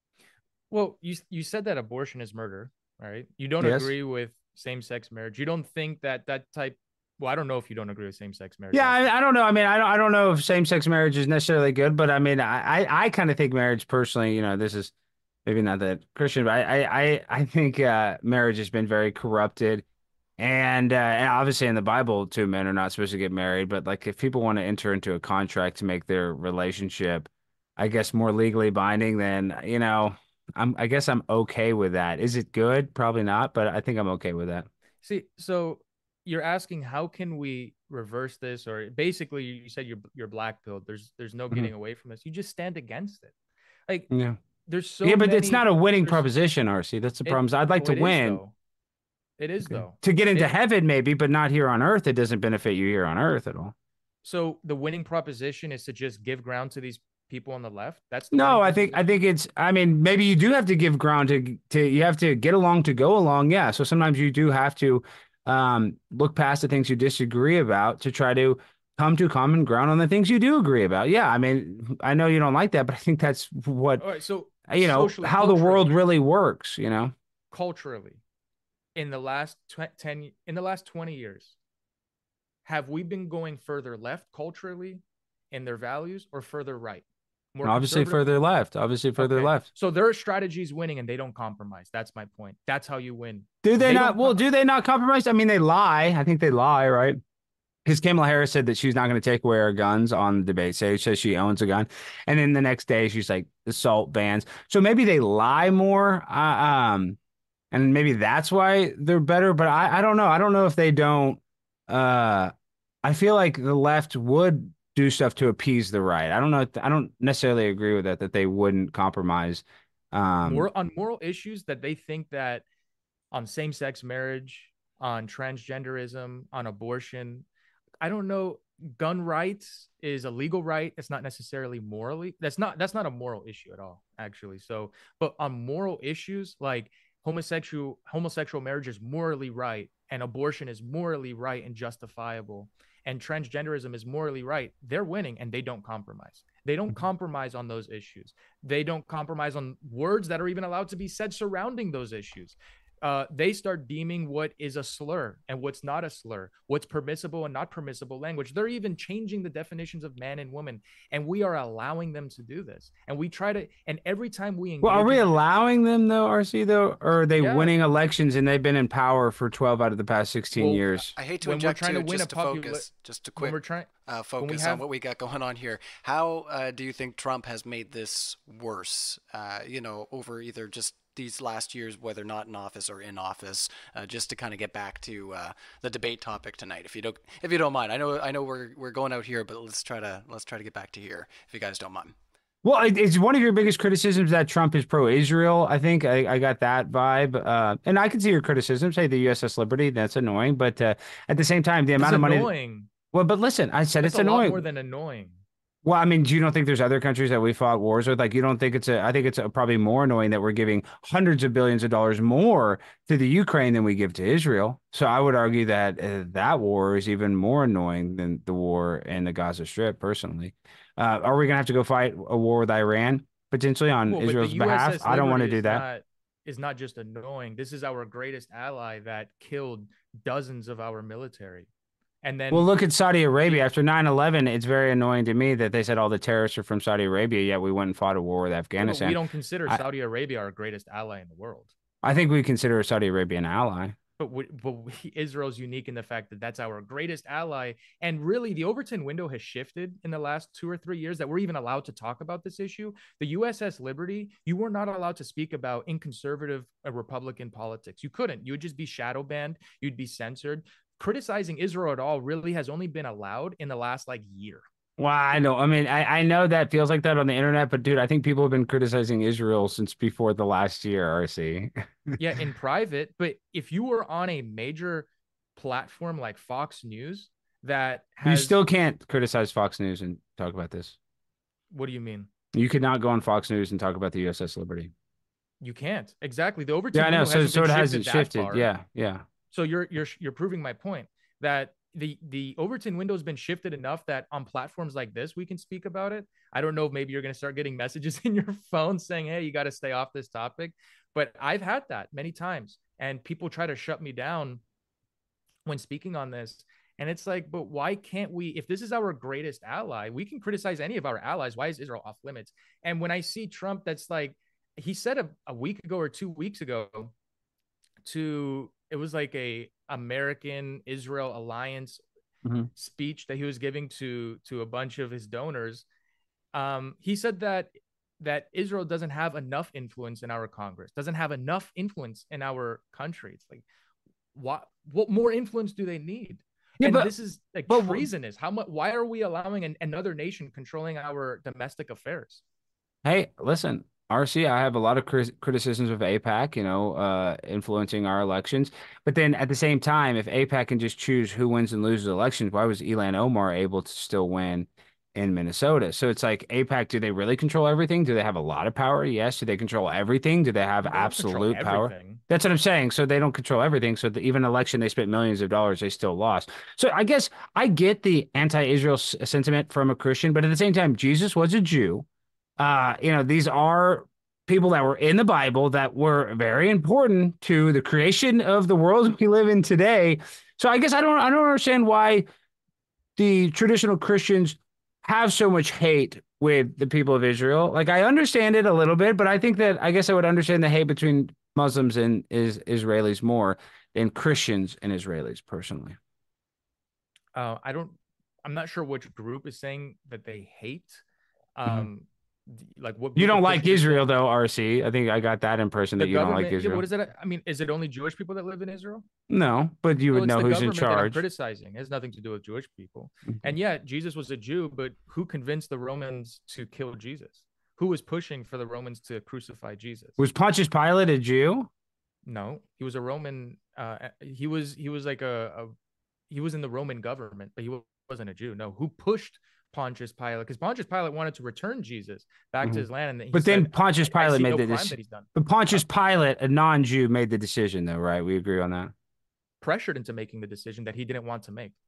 Well, you you said that abortion is murder, right? You don't Yes. agree with same-sex marriage. You don't think that that type. Well, I don't know if you don't agree with same-sex marriage. Yeah, I, I don't know. I mean, I don't, I don't know if same-sex marriage is necessarily good, but I mean, I, I, I kind of think marriage personally, you know, this is maybe not that Christian, but I, I, I, I think uh, marriage has been very corrupted. And, uh, and obviously in the Bible, two men are not supposed to get married. But like if people want to enter into a contract to make their relationship, I guess, more legally binding, then, you know, I'm, I guess I'm okay with that. Is it good? Probably not. But I think I'm okay with that. See, so you're asking how can we reverse this? Or basically you said you're, you're black pilled. There's, there's no getting Mhm. away from this. You just stand against it. Like Yeah. there's so yeah, but many, it's not a winning there's- proposition, R C. That's the it- problem. is I'd like oh, to it is, win. though. It is though. To get into It- heaven, maybe, but not here on earth. It doesn't benefit you here on earth at all. So the winning proposition is to just give ground to these people on the left. That's the No, winning I think I proposition? think it's. I mean, maybe you do have to give ground to to. You have to get along to go along. Yeah. So sometimes you do have to um, look past the things you disagree about to try to come to common ground on the things you do agree about. Yeah. I mean, I know you don't like that, but I think that's what All right. So you know socially, how the world culturally- really works. You know. culturally, in the last tw- ten, in the last twenty years, have we been going further left culturally in their values or further right? More Obviously further left. Obviously further okay. left. So their strategy is winning and they don't compromise. That's my point. That's how you win. Do they, they not? Well, do they not compromise? I mean, they lie. I think they lie, right? Because Kamala Harris said that she's not going to take away our guns on the debate stage. Says she owns a gun, and then the next day she's like assault bans. So maybe they lie more, uh, um, and maybe that's why they're better. But I, I don't know. I don't know if they don't. Uh, I feel like the left would do stuff to appease the right. I don't know. I don't necessarily agree with that. That they wouldn't compromise. Um, More on moral issues that they think that on same-sex marriage, on transgenderism, on abortion. I don't know. Gun rights is a legal right. It's not necessarily morally. That's not that's not a moral issue at all, actually. So, but on moral issues like homosexual homosexual marriage is morally right, and abortion is morally right and justifiable, and transgenderism is morally right. They're winning, and they don't compromise. They don't compromise on those issues. They don't compromise on words that are even allowed to be said surrounding those issues. Uh, they start deeming what is a slur and what's not a slur, what's permissible and not permissible language. They're even changing the definitions of man and woman, and we are allowing them to do this. And we try to, and every time we engage, well, are we in, allowing them though, R C though, or are they Yeah. winning elections and they've been in power for twelve out of the past sixteen Well, years? I hate to when we're inject trying too, to win just a to popula- focus, just to when quick we're trying, uh, when we focus have- on what we got going on here. How uh, do you think Trump has made this worse? Uh, you know, over either just these last years, whether not in office or in office, uh, just to kind of get back to uh, the debate topic tonight, if you don't, if you don't mind. I know, I know we're we're going out here, but let's try to let's try to get back to here, if you guys don't mind. Well, it- it's one of your biggest criticisms that Trump is pro-Israel. I think I, I got that vibe. Uh, and I can see your criticism, say the U S S Liberty, that's annoying. But uh, at the same time, the It's amount of money. annoying. Well, but listen, I said It's it's a lot annoying. more than annoying. Well, I mean, do you don't think there's other countries that we fought wars with? Like, you don't think it's a, I think it's a, probably more annoying that we're giving hundreds of billions of dollars more to the Ukraine than we give to Israel. So I would argue that uh, that war is even more annoying than the war in the Gaza Strip, personally. Uh, are we going to have to go fight a war with Iran potentially on Well, but the Israel's U S S behalf? I don't want to Liberty do is that. Not, is not just annoying. This is our greatest ally that killed dozens of our military. And then, Well, look at Saudi Arabia. After nine eleven, it's very annoying to me that they said all the terrorists are from Saudi Arabia, yet we went and fought a war with yeah, but Afghanistan. we don't consider I- Saudi Arabia our greatest ally in the world. I think we consider Saudi Arabia an ally. But, we, but we, Israel's unique in the fact that that's our greatest ally. And really, the Overton window has shifted in the last two or three years that we're even allowed to talk about this issue. The U S S Liberty, you were not allowed to speak about in conservative uh, Republican politics. You couldn't. You would just be shadow banned. You'd be censored. Criticizing Israel at all really has only been allowed in the last like year. Well, I know. I mean, I, I know that feels like that on the internet, but dude, I think people have been criticizing Israel since before the last year, R C. Yeah, in private. But if you were on a major platform like Fox News that has, You still can't criticize Fox News and talk about this. what do you mean? You could not go on Fox News and talk about the U S S Liberty. You can't. Exactly. The Overton Yeah, I know. window So, hasn't so it been hasn't that shifted. far. Yeah, yeah. So you're you're you're proving my point that the the Overton window has been shifted enough that on platforms like this we can speak about it. I don't know if maybe you're going to start getting messages in your phone saying, "Hey, you got to stay off this topic." But I've had that many times, and people try to shut me down when speaking on this. And it's like, but why can't we? If this is our greatest ally, we can criticize any of our allies. Why is Israel off limits? And when I see Trump, that's like he said a, a week ago or two weeks ago to it was like a American Israel alliance mm-hmm. speech that he was giving to to a bunch of his donors. Um, he said that that Israel doesn't have enough influence in our Congress, doesn't have enough influence in our country. It's like, what what more influence do they need? Yeah, and but, this is like but, treasonous. How much? Why are we allowing an, another nation controlling our domestic affairs? Hey, listen, R C, I have a lot of criticisms of AIPAC, you know, uh, influencing our elections. But then at the same time, if AIPAC can just choose who wins and loses elections, why was Ilhan Omar able to still win in Minnesota? So it's like AIPAC, do they really control everything? Do they have a lot of power? Yes. Do they control everything? Do they have They don't absolute control power? everything. That's what I'm saying. So they don't control everything. So the, even election, they spent millions of dollars, they still lost. So I guess I get the anti-Israel s- sentiment from a Christian, but at the same time, Jesus was a Jew. Uh, you know, these are people that were in the Bible that were very important to the creation of the world we live in today. So I guess I don't I don't understand why the traditional Christians have so much hate with the people of Israel. Like, I understand it a little bit, but I think that I guess I would understand the hate between Muslims and is Israelis more than Christians and Israelis personally. Uh, I don't, I'm not sure which group is saying that they hate. Um, mm-hmm. Like what you don't like Israel though, R C. I think I got that impression that you don't like Israel. Yeah, what is that? I mean, is it only Jewish people that live in Israel? No, but you well, would know who's in charge. That I'm criticizing. It has nothing to do with Jewish people. Mm-hmm. And yeah, Jesus was a Jew, but who convinced the Romans to kill Jesus? Who was pushing for the Romans to crucify Jesus? Was Pontius Pilate a Jew? No, he was a Roman. Uh, he was he was like a, a he was in the Roman government, but he wasn't a Jew. No, who pushed Pontius Pilate? Because Pontius Pilate wanted to return Jesus back mm-hmm. to his land, and he but said, then Pontius Pilate made no the decision. But Pontius Pilate, a non-Jew, made the decision, though, right? We agree on that. Pressured into making the decision that he didn't want to make.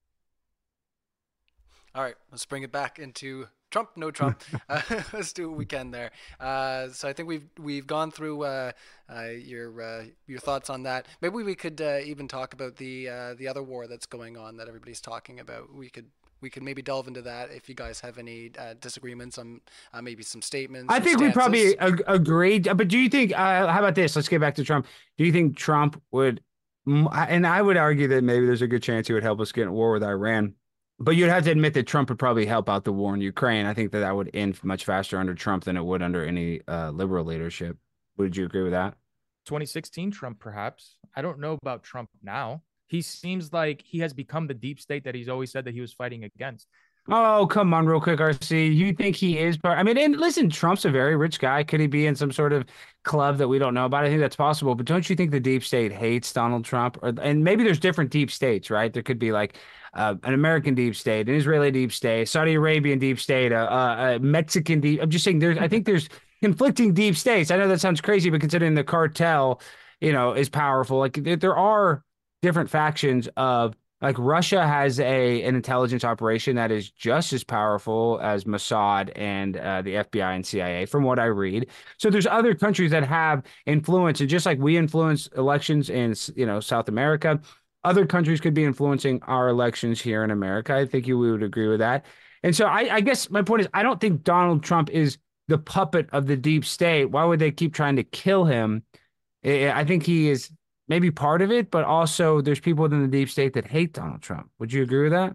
All right, let's bring it back into Trump, no Trump. uh, let's do what we can there. Uh, so I think we've we've gone through uh, uh, your uh, your thoughts on that. Maybe we could uh, even talk about the uh, the other war that's going on that everybody's talking about. We could we could maybe delve into that if you guys have any uh, disagreements on uh, maybe some statements. I think stances. we probably ag- agreed. But do you think? Uh, how about this? Let's get back to Trump. Do you think Trump would? And I would argue that maybe there's a good chance he would help us get in war with Iran. But you'd have to admit that Trump would probably help out the war in Ukraine. I think that that would end much faster under Trump than it would under any uh, liberal leadership. Would you agree with that? twenty sixteen Trump, perhaps. I don't know about Trump now. He seems like he has become the deep state that he's always said that he was fighting against. Oh, come on, real quick, R C. You think he is part? I mean, and listen, Trump's a very rich guy. Could he be in some sort of club that we don't know about? I think that's possible. But don't you think the deep state hates Donald Trump? Or and maybe there's different deep states, right? There could be like uh, an American deep state, an Israeli deep state, Saudi Arabian deep state, a, a, a Mexican deep. I'm just saying, there's. I think there's conflicting deep states. I know that sounds crazy, but considering the cartel, you know, is powerful, like there, there are different factions of. Like Russia has a an intelligence operation that is just as powerful as Mossad and uh, the F B I and C I A, from what I read. So there's other countries that have influence, and just like we influence elections in you know South America, other countries could be influencing our elections here in America. I think you would agree with that. And so I, I guess my point is, I don't think Donald Trump is the puppet of the deep state. Why would they keep trying to kill him? I think he is. Maybe part of it, but also there's people within the deep state that hate Donald Trump. Would you agree with that?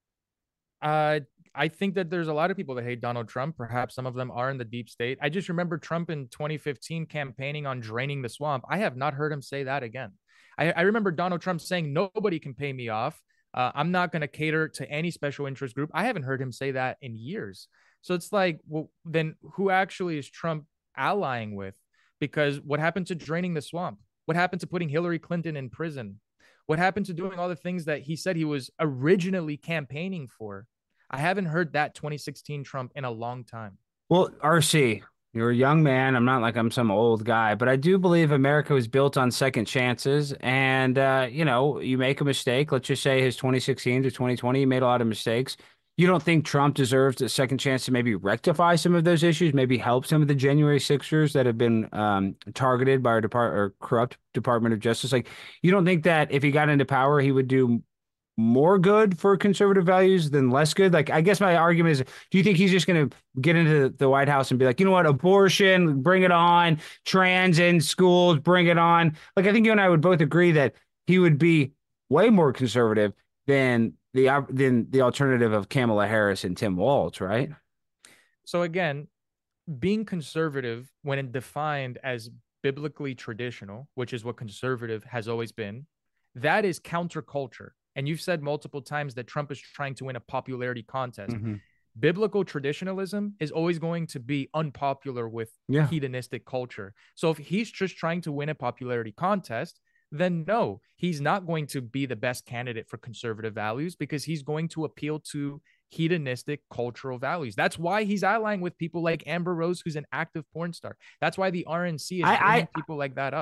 Uh, I think that there's a lot of people that hate Donald Trump. Perhaps some of them are in the deep state. I just remember Trump in twenty fifteen campaigning on draining the swamp. I have not heard him say that again. I, I remember Donald Trump saying, nobody can pay me off. Uh, I'm not going to cater to any special interest group. I haven't heard him say that in years. So it's like, well, then who actually is Trump allying with? Because what happened to draining the swamp? What happened to putting Hillary Clinton in prison? What happened to doing all the things that he said he was originally campaigning for? I haven't heard that twenty sixteen Trump in a long time. Well, R C, you're a young man. I'm not like I'm some old guy, but I do believe America was built on second chances. And, uh, you know, you make a mistake. Let's just say his twenty sixteen to twenty twenty, he made a lot of mistakes. You don't think Trump deserves a second chance to maybe rectify some of those issues, maybe help some of the January sixers that have been um, targeted by our depart or corrupt Department of Justice? Like, you don't think that if he got into power, he would do more good for conservative values than less good? Like, I guess my argument is, do you think he's just going to get into the White House and be like, you know what, abortion, bring it on, trans in schools, bring it on? Like, I think you and I would both agree that he would be way more conservative than the than the alternative of Kamala Harris and Tim Walz, right? So again, being conservative, when it defined as biblically traditional, which is what conservative has always been, that is counterculture. And you've said multiple times that Trump is trying to win a popularity contest. Mm-hmm. Biblical traditionalism is always going to be unpopular with yeah. hedonistic culture. So if he's just trying to win a popularity contest, then no, he's not going to be the best candidate for conservative values, because he's going to appeal to hedonistic cultural values. That's why he's allying with people like Amber Rose, who's an active porn star. That's why the R N C is bringing I, people like that up.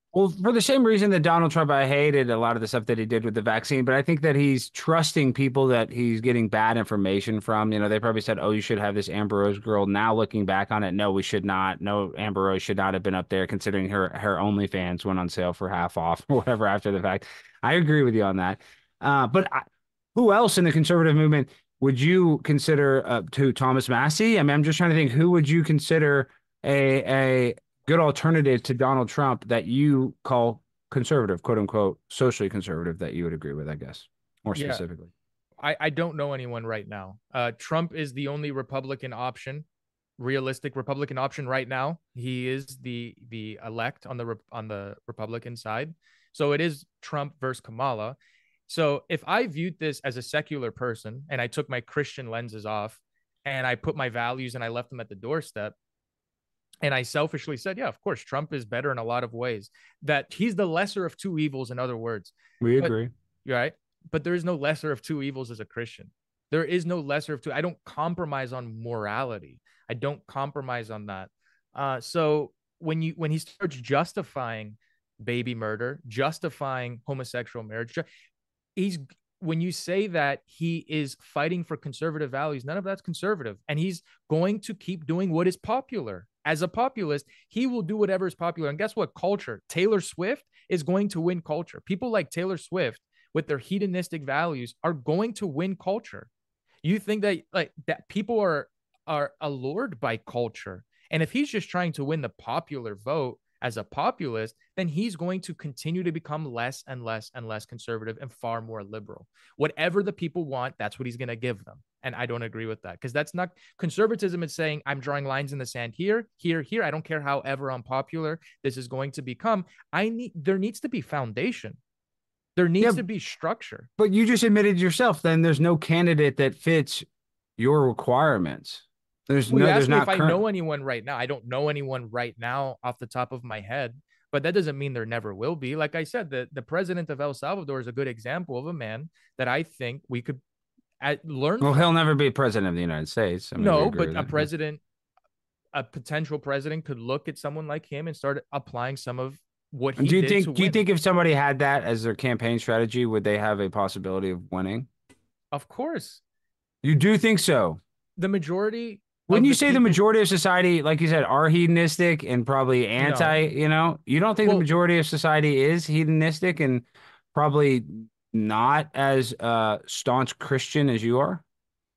Well, for the same reason that Donald Trump, I hated a lot of the stuff that he did with the vaccine, but I think that he's trusting people that he's getting bad information from. You know, they probably said, oh, you should have this Amber Rose girl. Now looking back on it, no, we should not. No, Amber Rose should not have been up there considering her, her OnlyFans went on sale for half off or whatever after the fact. I agree with you on that. Uh, but I, who else in the conservative movement would you consider uh, to Thomas Massey? I mean, I'm just trying to think, who would you consider a, a, good alternative to Donald Trump that you call conservative, quote unquote, socially conservative, that you would agree with, I guess, more Yeah. specifically? I, I don't know anyone right now. Uh, Trump is the only Republican option, realistic Republican option right now. He is the the elect on the on the Republican side. So it is Trump versus Kamala. So if I viewed this as a secular person and I took my Christian lenses off and I put my values and I left them at the doorstep, and I selfishly said, yeah, of course, Trump is better in a lot of ways, that he's the lesser of two evils, in other words. We But- agree. Right. But there is no lesser of two evils as a Christian. There is no lesser of two. I don't compromise on morality. I don't compromise on that. Uh, so when you when he starts justifying baby murder, justifying homosexual marriage, ju- he's when you say that he is fighting for conservative values, none of that's conservative. And he's going to keep doing what is popular. As a populist, he will do whatever is popular. And guess what? Culture. Taylor Swift is going to win culture. People like Taylor Swift with their hedonistic values are going to win culture. You think that like that people are are allured by culture. And if he's just trying to win the popular vote as a populist, then he's going to continue to become less and less and less conservative and far more liberal. Whatever the people want, that's what he's going to give them. And I don't agree with that, because that's not conservatism. Is saying I'm drawing lines in the sand here, here, here. I don't care however unpopular this is going to become. I need there needs to be foundation. There needs Yeah, to be structure. But you just admitted yourself, then there's no candidate that fits your requirements. There's Well, no, you there's asked me not if I current- know anyone right now. I don't know anyone right now off the top of my head, but that doesn't mean there never will be. Like I said, the, the president of El Salvador is a good example of a man that I think we could at, learn Well, from. he'll never be president of the United States. I mean, we No, agree but with a that. president, a potential president could look at someone like him and start applying some of what he And do you did think to do you win. think if somebody had that as their campaign strategy, would they have a possibility of winning? Of course, You do think so? the majority. When of you the say the people- majority of society, like you said, are hedonistic and probably anti, you know, you don't think Well- the majority of society is hedonistic and probably not as uh, staunch Christian as you are?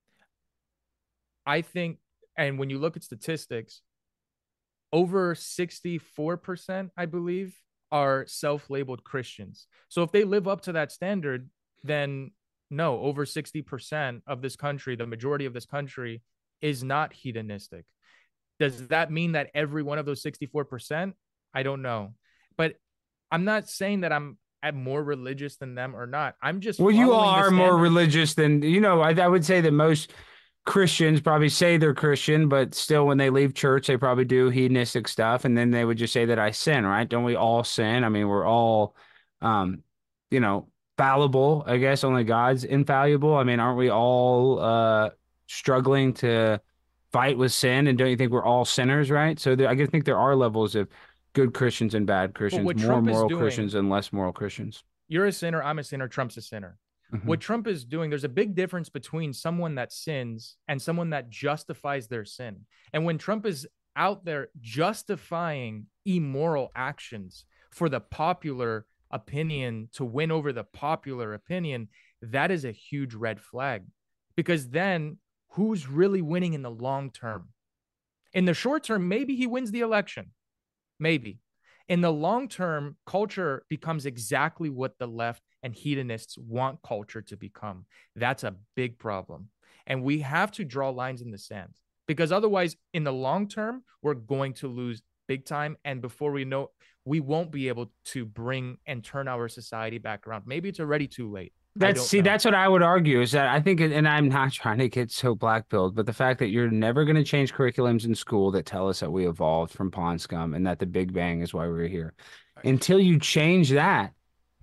I think, and when you look at statistics, over sixty-four percent, I believe, are self-labeled Christians. So if they live up to that standard, then no, over sixty percent of this country, the majority of this country, is not hedonistic. Does that mean that every one of those sixty-four percent? I don't know. But I'm not saying that I'm I'm more religious than them or not. I'm just Well, you all following the are more standard. religious than, you know, I, I would say that most Christians probably say they're Christian, but still when they leave church, they probably do hedonistic stuff. And then they would just say that I sin, right? Don't we all sin? I mean, we're all, um, you know, fallible, I guess. Only God's infallible. I mean, aren't we all uh, struggling to fight with sin? And don't you think we're all sinners, right? So there, I guess- think there are levels of good Christians and bad Christians, what more Trump is moral doing- Christians and less moral Christians. You're a sinner, I'm a sinner, Trump's a sinner. Mhm. What Trump is doing, there's a big difference between someone that sins and someone that justifies their sin. And when Trump is out there justifying immoral actions for the popular opinion to win over the popular opinion, that is a huge red flag. Because then who's really winning in the long term? In the short term, maybe he wins the election. Maybe. In the long term, culture becomes exactly what the left and hedonists want culture to become. That's a big problem. And we have to draw lines in the sand, because otherwise, in the long term, we're going to lose big time. And before we know, we won't be able to bring and turn our society back around. Maybe it's already too late. I That's don't see, know. that's what I would argue is that I think, and I'm not trying to get so black-pilled, but the fact that you're never going to change curriculums in school that tell us that we evolved from pond scum and that the Big Bang is why we're here. Until you change that,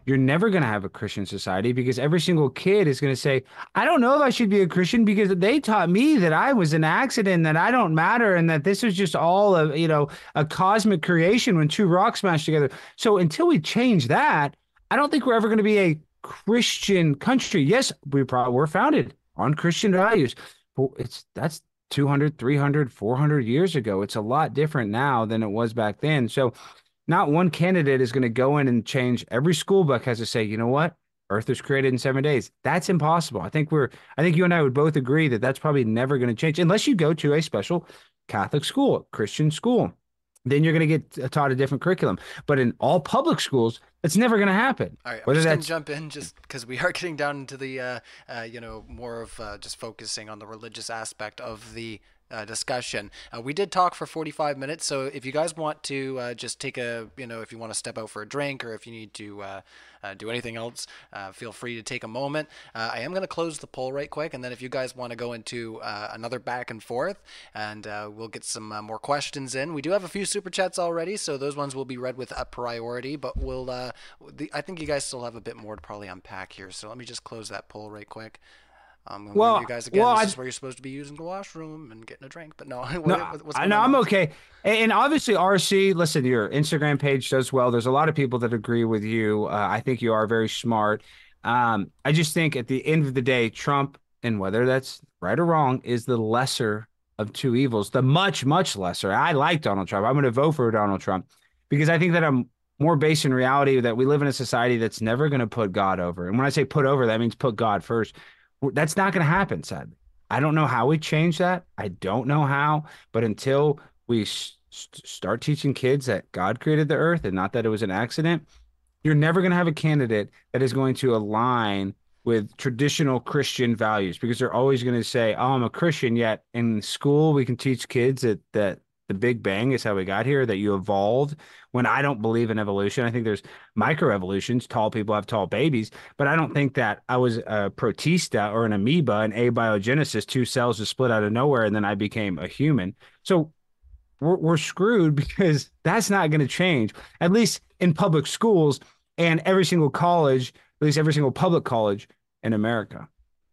you're never going to have a Christian society because every single kid is going to say, I don't know if I should be a Christian because they taught me that I was an accident, that I don't matter, and that this was just all a, you know, a cosmic creation when two rocks smashed together. So until we change that, I don't think we're ever going to be a Christian country. Yes, we probably were founded on Christian values, but it's that's two hundred, three hundred, four hundred years ago. It's a lot different now than it was back then. So not one candidate is going to go in and change. Every school book has to say, you know what? Earth was created in seven days. That's impossible. I think we're, I think you and I would both agree that that's probably never going to change unless you go to a special Catholic school, Christian school. Then you're going to get taught a different curriculum. But in all public schools, it's never going to happen. All right, I'm Whether just going that's to jump in just because we are getting down into the, uh, uh, you know, more of uh, just focusing on the religious aspect of the Uh, discussion. Uh, we did talk for forty-five minutes, so if you guys want to uh, just take a, you know, if you want to step out for a drink or if you need to uh, uh, do anything else, uh, feel free to take a moment. Uh, I am going to close the poll right quick, and then if you guys want to go into uh, another back and forth, and uh, we'll get some uh, more questions in. We do have a few super chats already, so those ones will be read with a priority, but we'll, uh, the, I think you guys still have a bit more to probably unpack here, so let me just close that poll right quick. Um, well, you guys again, well, this I, is where you're supposed to be using the washroom and getting a drink, but no. what, no, what's I going know on? I'm okay. And, and obviously, R C, listen, your Instagram page does well. There's a lot of people that agree with you. Uh, I think you are very smart. Um, I just think at the end of the day, Trump, and whether that's right or wrong, is the lesser of two evils, the much, much lesser. I like Donald Trump. I'm going to vote for Donald Trump because I think that I'm more based in reality that we live in a society that's never going to put God over. And when I say put over, that means put God first. That's not going to happen, sadly. I don't know how we change that. I don't know how, but until we st- start teaching kids that God created the earth and not that it was an accident, you're never going to have a candidate that is going to align with traditional Christian values because they're always going to say, oh, I'm a Christian, yet in school we can teach kids that that the Big Bang is how we got here, that you evolved, when I don't believe in evolution. I think there's microevolutions. Tall people have tall babies, but I don't think that I was a protista or an amoeba, an abiogenesis, two cells just split out of nowhere, and then I became a human. So we're, we're screwed because that's not going to change, at least in public schools and every single college, at least every single public college in America.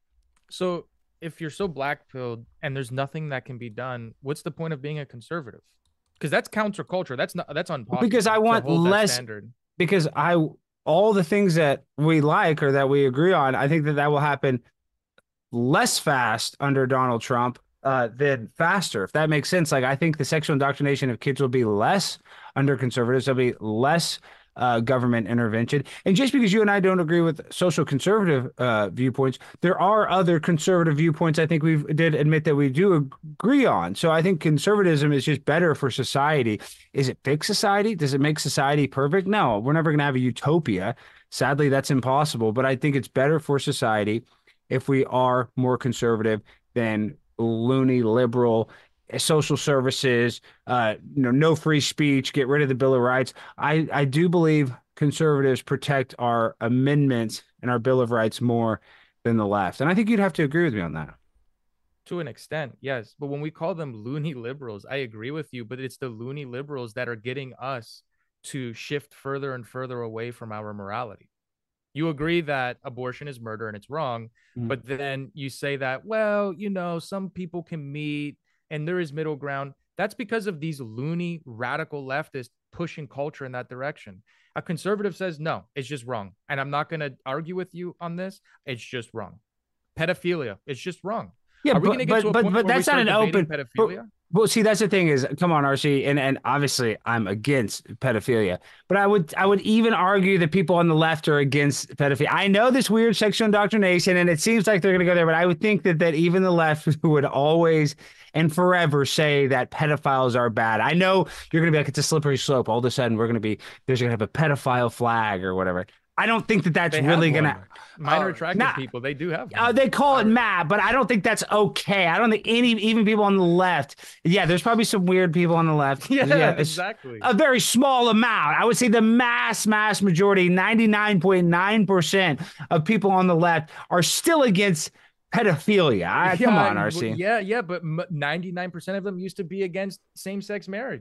So if you're so black-pilled and there's nothing that can be done, what's the point of being a conservative? Because that's counterculture. That's not, that's unpopular. Because I want less, because I, all the things that we like or that we agree on, I think that that will happen less fast under Donald Trump uh, than faster, if that makes sense. Like, I think the sexual indoctrination of kids will be less under conservatives. There'll be less Uh, government intervention. And just because you and I don't agree with social conservative uh, viewpoints, there are other conservative viewpoints I think we did admit that we do agree on. So I think conservatism is just better for society. Is it fix society? Does it make society perfect? No, we're never going to have a utopia. Sadly, that's impossible. But I think it's better for society if we are more conservative than loony liberal social services, uh, you know, no free speech, get rid of the Bill of Rights. I, I do believe conservatives protect our amendments and our Bill of Rights more than the left. And I think you'd have to agree with me on that. To an extent, yes. But when we call them loony liberals, I agree with you, but it's the loony liberals that are getting us to shift further and further away from our morality. You agree that abortion is murder and it's wrong, mm-hmm. but then you say that, well, you know, some people can meet and there is middle ground. That's because of these loony radical leftists pushing culture in that direction. A conservative says, no, it's just wrong. And I'm not going to argue with you on this. It's just wrong. Pedophilia, it's just wrong. Yeah, Are we but, going to get but, to a but, point but where that's we not start an open pedophilia? But, well, see, that's the thing is, come on, R C, and, and obviously I'm against pedophilia, but I would I would even argue that people on the left are against pedophilia. I know this weird sexual indoctrination, and it seems like they're going to go there, but I would think that that even the left would always and forever say that pedophiles are bad. I know you're going to be like, it's a slippery slope. All of a sudden, we're going to be, there's going to have a pedophile flag or whatever. I don't think that that's they really going to... Minor uh, attractive not, people, they do have uh, they call it M A B, but I don't think that's okay. I don't think any, even people on the left. Yeah, there's probably some weird people on the left. Yeah, yeah exactly. A very small amount. I would say the mass, mass majority, ninety-nine point nine percent of people on the left are still against pedophilia. Right, yeah, come on, R C. Yeah, yeah, but ninety-nine percent of them used to be against same-sex marriage.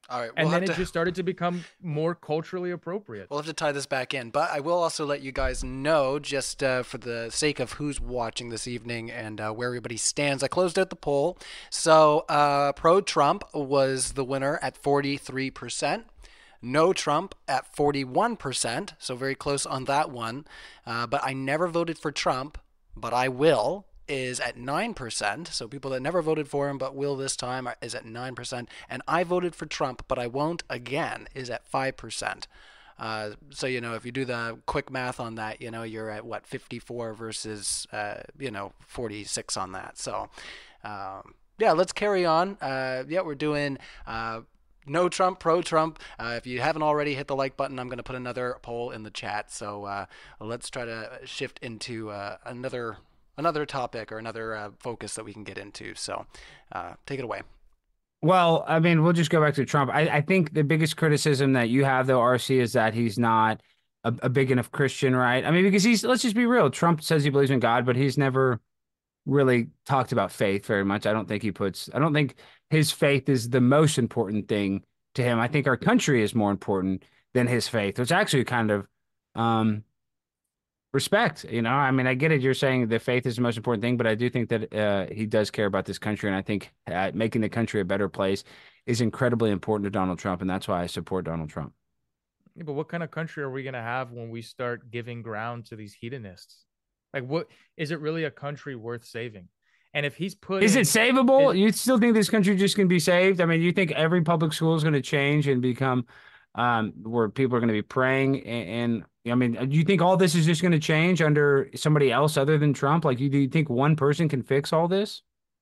All right. We'll and then have it to, just started to become more culturally appropriate. we'll have to tie this back in. But I will also let you guys know, just uh, for the sake of who's watching this evening and uh, where everybody stands, I closed out the poll. So uh, pro-Trump was the winner at forty-three percent. No Trump at forty-one percent. So very close on that one. Uh, but I never voted for Trump, but I will, is at nine percent. So people that never voted for him but will this time is at nine percent. And I voted for Trump but I won't again is at five percent. Uh, so, you know, if you do the quick math on that, you know, you're at what, fifty-four versus, uh, you know, forty-six on that. So, um, yeah, let's carry on. Uh, yeah, we're doing uh, no Trump, pro Trump. Uh, if you haven't already, hit the like button. I'm going to put another poll in the chat. So uh, let's try to shift into uh, another another topic or another uh, focus that we can get into. So uh, take it away. Well, I mean, we'll just go back to Trump. I, I think the biggest criticism that you have, though, R C, is that he's not a, a big enough Christian, right? I mean, because he's, let's just be real. Trump says he believes in God, but he's never really talked about faith very much. I don't think he puts, I don't think his faith is the most important thing to him. I think our country is more important than his faith, which actually kind of, um, respect, you know. I mean, I get it. You're saying the faith is the most important thing, but I do think that uh, he does care about this country, and I think uh, making the country a better place is incredibly important to Donald Trump, and that's why I support Donald Trump. Yeah, but what kind of country are we going to have when we start giving ground to these hedonists? Like, what is it really a country worth saving? And if he's put, is it savable? Is, you still think this country just can be saved? I mean, you think every public school is going to change and become um, where people are going to be praying and, and I mean, do you think all this is just going to change under somebody else other than Trump? Like, you, do you think one person can fix all this?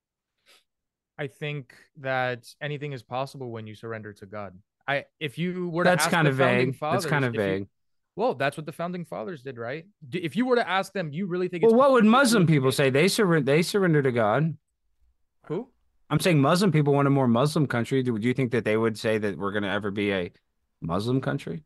I think that anything is possible when you surrender to God. I, if you were to that's ask kind the of founding vague. fathers, That's kind of vague. You, well, that's what the founding fathers did, right? If you were to ask them, you really think? Well, it's what would Muslim people say? They surrender. They surrender to God. Who? I'm saying Muslim people want a more Muslim country. Do, do you think that they would say that we're going to ever be a Muslim country?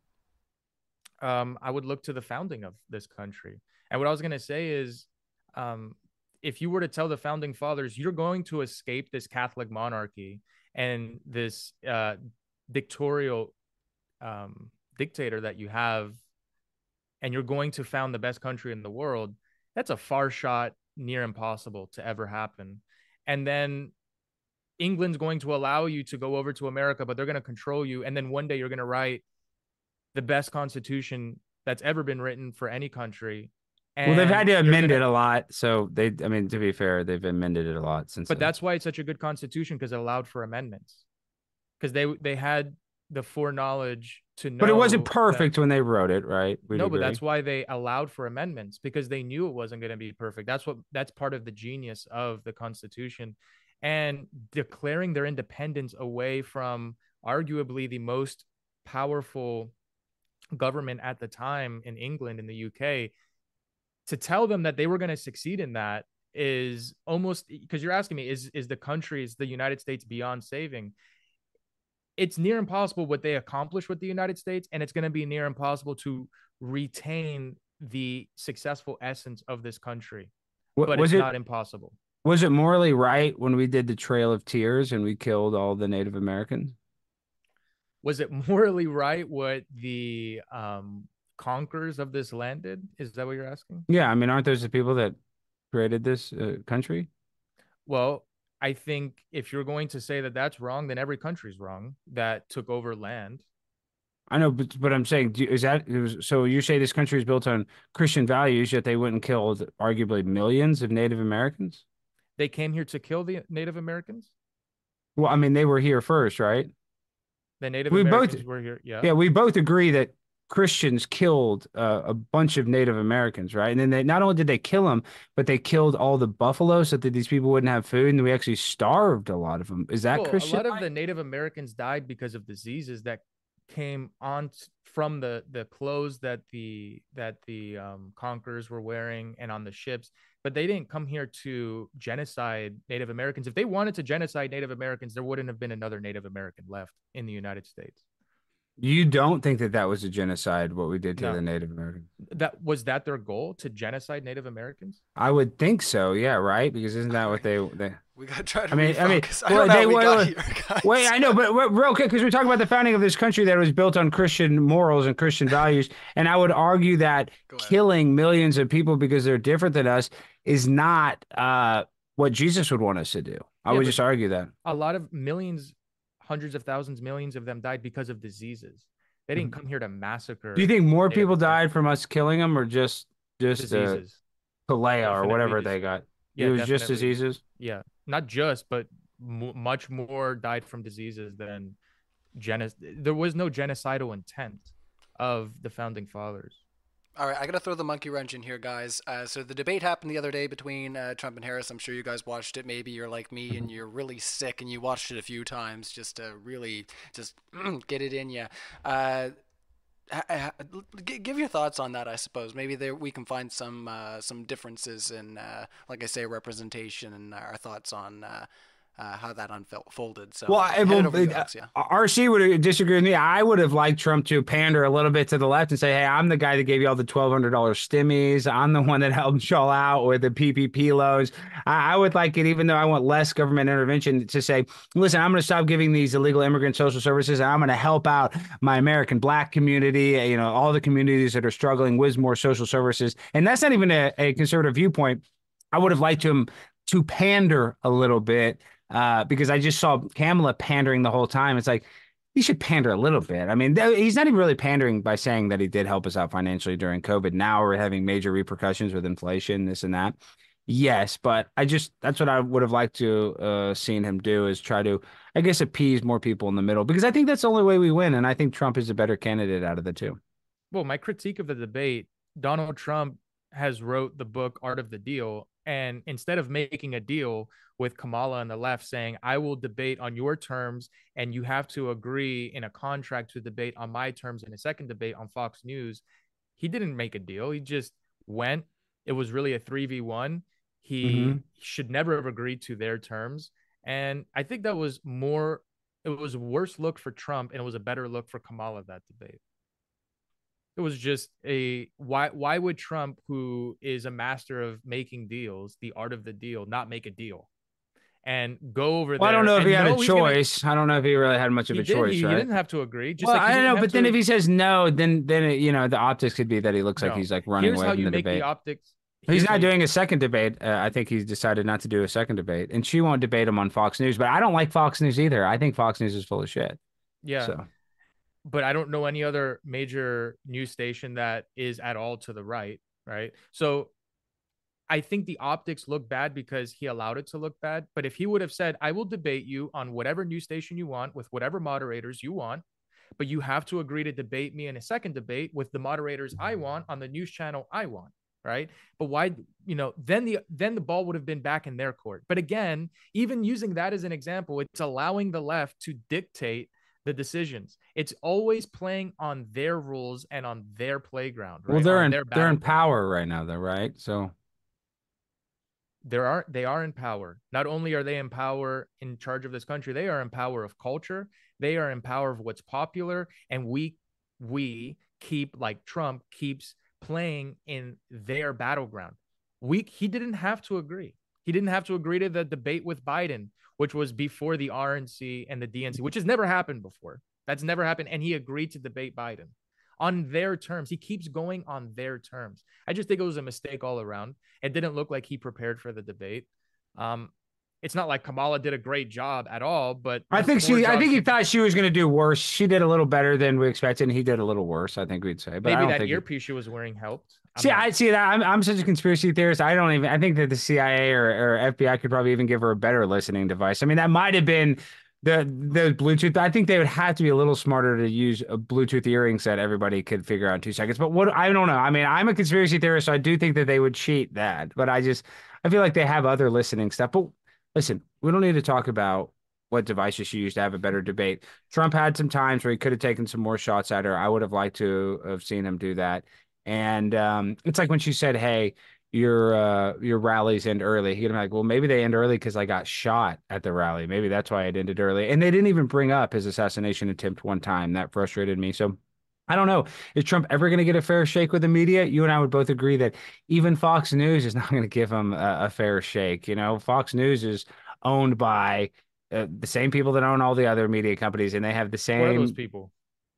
Um, I would look to the founding of this country. And what I was going to say is, um, if you were to tell the founding fathers, you're going to escape this Catholic monarchy and this uh, dictatorial um, dictator that you have, and you're going to found the best country in the world, that's a far shot, near impossible to ever happen. And then England's going to allow you to go over to America, but they're going to control you. And then one day you're going to write the best constitution that's ever been written for any country. And well, they've had to amend gonna... it a lot. So they, I mean, to be fair, they've amended it a lot since. But then. That's why it's such a good constitution, because it allowed for amendments. Because they they had the foreknowledge to know. But it wasn't perfect that... when they wrote it, right? We'd no, agree. But that's why they allowed for amendments, because they knew it wasn't going to be perfect. That's what that's part of the genius of the Constitution, and declaring their independence away from arguably the most powerful government at the time in England and the U K. To tell them that they were going to succeed in that is almost, because you're asking me, is is the country, is the United States beyond saving? It's near impossible what they accomplished with the United States, and it's going to be near impossible to retain the successful essence of this country. What, but was it's it, not impossible. Was it morally right when we did the Trail of Tears and we killed all the Native Americans? Was it morally right what the um, conquerors of this land did? Is that what you're asking? Yeah, I mean, aren't those the people that created this uh, country? Well, I think if you're going to say that that's wrong, then every country's wrong that took over land. I know, but but I'm saying, is that so? You say this country is built on Christian values, yet they went and killed arguably millions of Native Americans? They came here to kill the Native Americans? Well, I mean, they were here first, right? The Native we Americans both, were here, yeah. Yeah, we both agree that Christians killed uh, a bunch of Native Americans, right? And then they not only did they kill them, but they killed all the buffalo so that these people wouldn't have food, and we actually starved a lot of them. Is that well, Christian? A lot of the Native Americans died because of diseases that came on from the the clothes that the that the um, conquerors were wearing and on the ships, but they didn't come here to genocide Native Americans. If they wanted to genocide Native Americans, there wouldn't have been another Native American left in the United States. You don't think that that was a genocide, what we did to No. the Native Americans? That was that their goal, to genocide Native Americans? I would think so, yeah, right? Because isn't that what they they We got to try to I mean, I mean, refocus. I, well, don't know they how we wait, got wait, here, guys. wait, I know, but but real quick, because we're talking about the founding of this country that was built on Christian morals and Christian values, and I would argue that Go ahead. killing millions of people because they're different than us is not uh, what Jesus would want us to do. I Yeah, would but- just argue that. A lot of millions, hundreds of thousands, millions of them died because of diseases. They didn't come here to massacre. Do you think more Native people Americans. died from us killing them, or just just uh, Diseases? Kalea or Definitely whatever dis- they got? Yeah, it was just definitely. diseases. Yeah, not just, but m- much more died from diseases than genocide. There was no genocidal intent of the founding fathers. All right, I got to throw the monkey wrench in here, guys. Uh, so the debate happened the other day between uh, Trump and Harris. I'm sure you guys watched it. Maybe you're like me and you're really sick and you watched it a few times just to really just get it in you. Uh, ha- ha- g- give your thoughts on that, I suppose. Maybe there we can find some uh, some differences in, uh, like I say, representation and our thoughts on uh, uh, how that unfolded. So, Well, I, hand it well, over to you, uh, Alex, yeah. R C would disagree with me. I would have liked Trump to pander a little bit to the left and say, hey, I'm the guy that gave you all the twelve hundred dollars stimmies. I'm the one that helped y'all out with the P P P loans. I, I would like it, even though I want less government intervention, to say, listen, I'm going to stop giving these illegal immigrant social services, and I'm going to help out my American Black community, you know, all the communities that are struggling with more social services. And that's not even a, a conservative viewpoint. I would have liked him to pander a little bit. Uh, because I just saw Kamala pandering the whole time. It's like, he should pander a little bit. I mean, th- he's not even really pandering by saying that he did help us out financially during COVID. Now we're having major repercussions with inflation, this and that. Yes, but I just, that's what I would have liked to uh, seen him do, is try to, I guess, appease more people in the middle, because I think that's the only way we win. And I think Trump is a better candidate out of the two. Well, my critique of the debate, Donald Trump has wrote the book Art of the Deal. And instead of making a deal with Kamala and the left saying, I will debate on your terms and you have to agree in a contract to debate on my terms in a second debate on Fox News, he didn't make a deal. He just went. It was really a three v one. He Mm-hmm. should never have agreed to their terms. And I think that was more, it was a worse look for Trump and it was a better look for Kamala, that debate. It was just a why why would Trump, who is a master of making deals, the art of the deal, not make a deal and go over Well, I there? don't know if and he had a know he's gonna- choice. I don't know if he really had much of he a did. choice, He, right? he didn't have to agree. Just Well, like he I don't didn't know, have but then to- if he says no, then then it, you know, the optics could be that he looks like No. he's like running Here's away how from you the make debate. the optics. He's here's not how you- doing a second debate. Uh, I think he's decided not to do a second debate, and she won't debate him on Fox News. But I don't like Fox News either. I think Fox News is full of shit. Yeah. So But I don't know any other major news station that is at all to the right, right? So I think the optics look bad because he allowed it to look bad. But if he would have said, I will debate you on whatever news station you want with whatever moderators you want, but you have to agree to debate me in a second debate with the moderators I want on the news channel I want, right? But why, you know, then the then the ball would have been back in their court. But again, even using that as an example, it's allowing the left to dictate the decisions. It's always playing on their rules and on their playground. Right? well, they're On in their they're in battleground. power right now, though, right? So There are they are in power. Not only are they in power in charge of this country, they are in power of culture. They are in power of what's popular, and we we keep, like Trump keeps playing in their battleground. We he didn't have to agree. He didn't have to agree to the debate with Biden, which was before the R N C and the D N C, which has never happened before. That's never happened, and he agreed to debate Biden on their terms. He keeps going on their terms. I just think it was a mistake all around. It didn't look like he prepared for the debate. Um, it's not like Kamala did a great job at all, but I the think four she I jobs think he she- thought she was going to do worse. She did a little better than we expected, and he did a little worse, I think we'd say. But I maybe don't that think he- earpiece she was wearing helped. I'm See, not- I see that. I'm I'm such a conspiracy theorist. I don't even. I think that the C I A or, or F B I could probably even give her a better listening device. I mean, that might have been the the Bluetooth. I think they would have to be a little smarter to use a Bluetooth earrings that everybody could figure out in two seconds. But what I don't know. I mean, I'm a conspiracy theorist, so I do think that they would cheat that. But I just I feel like they have other listening stuff. But listen, we don't need to talk about what devices she used to have a better debate. Trump had some times where he could have taken some more shots at her. I would have liked to have seen him do that. And um, it's like when she said, hey, your uh, your rallies end early. He could have been like, well, maybe they end early because I got shot at the rally. Maybe that's why it ended early. And they didn't even bring up his assassination attempt one time. That frustrated me. So I don't know. Is Trump ever going to get a fair shake with the media? You and I would both agree that even Fox News is not going to give him a, a fair shake. You know, Fox News is owned by uh, the same people that own all the other media companies, and they have the What are those same. people?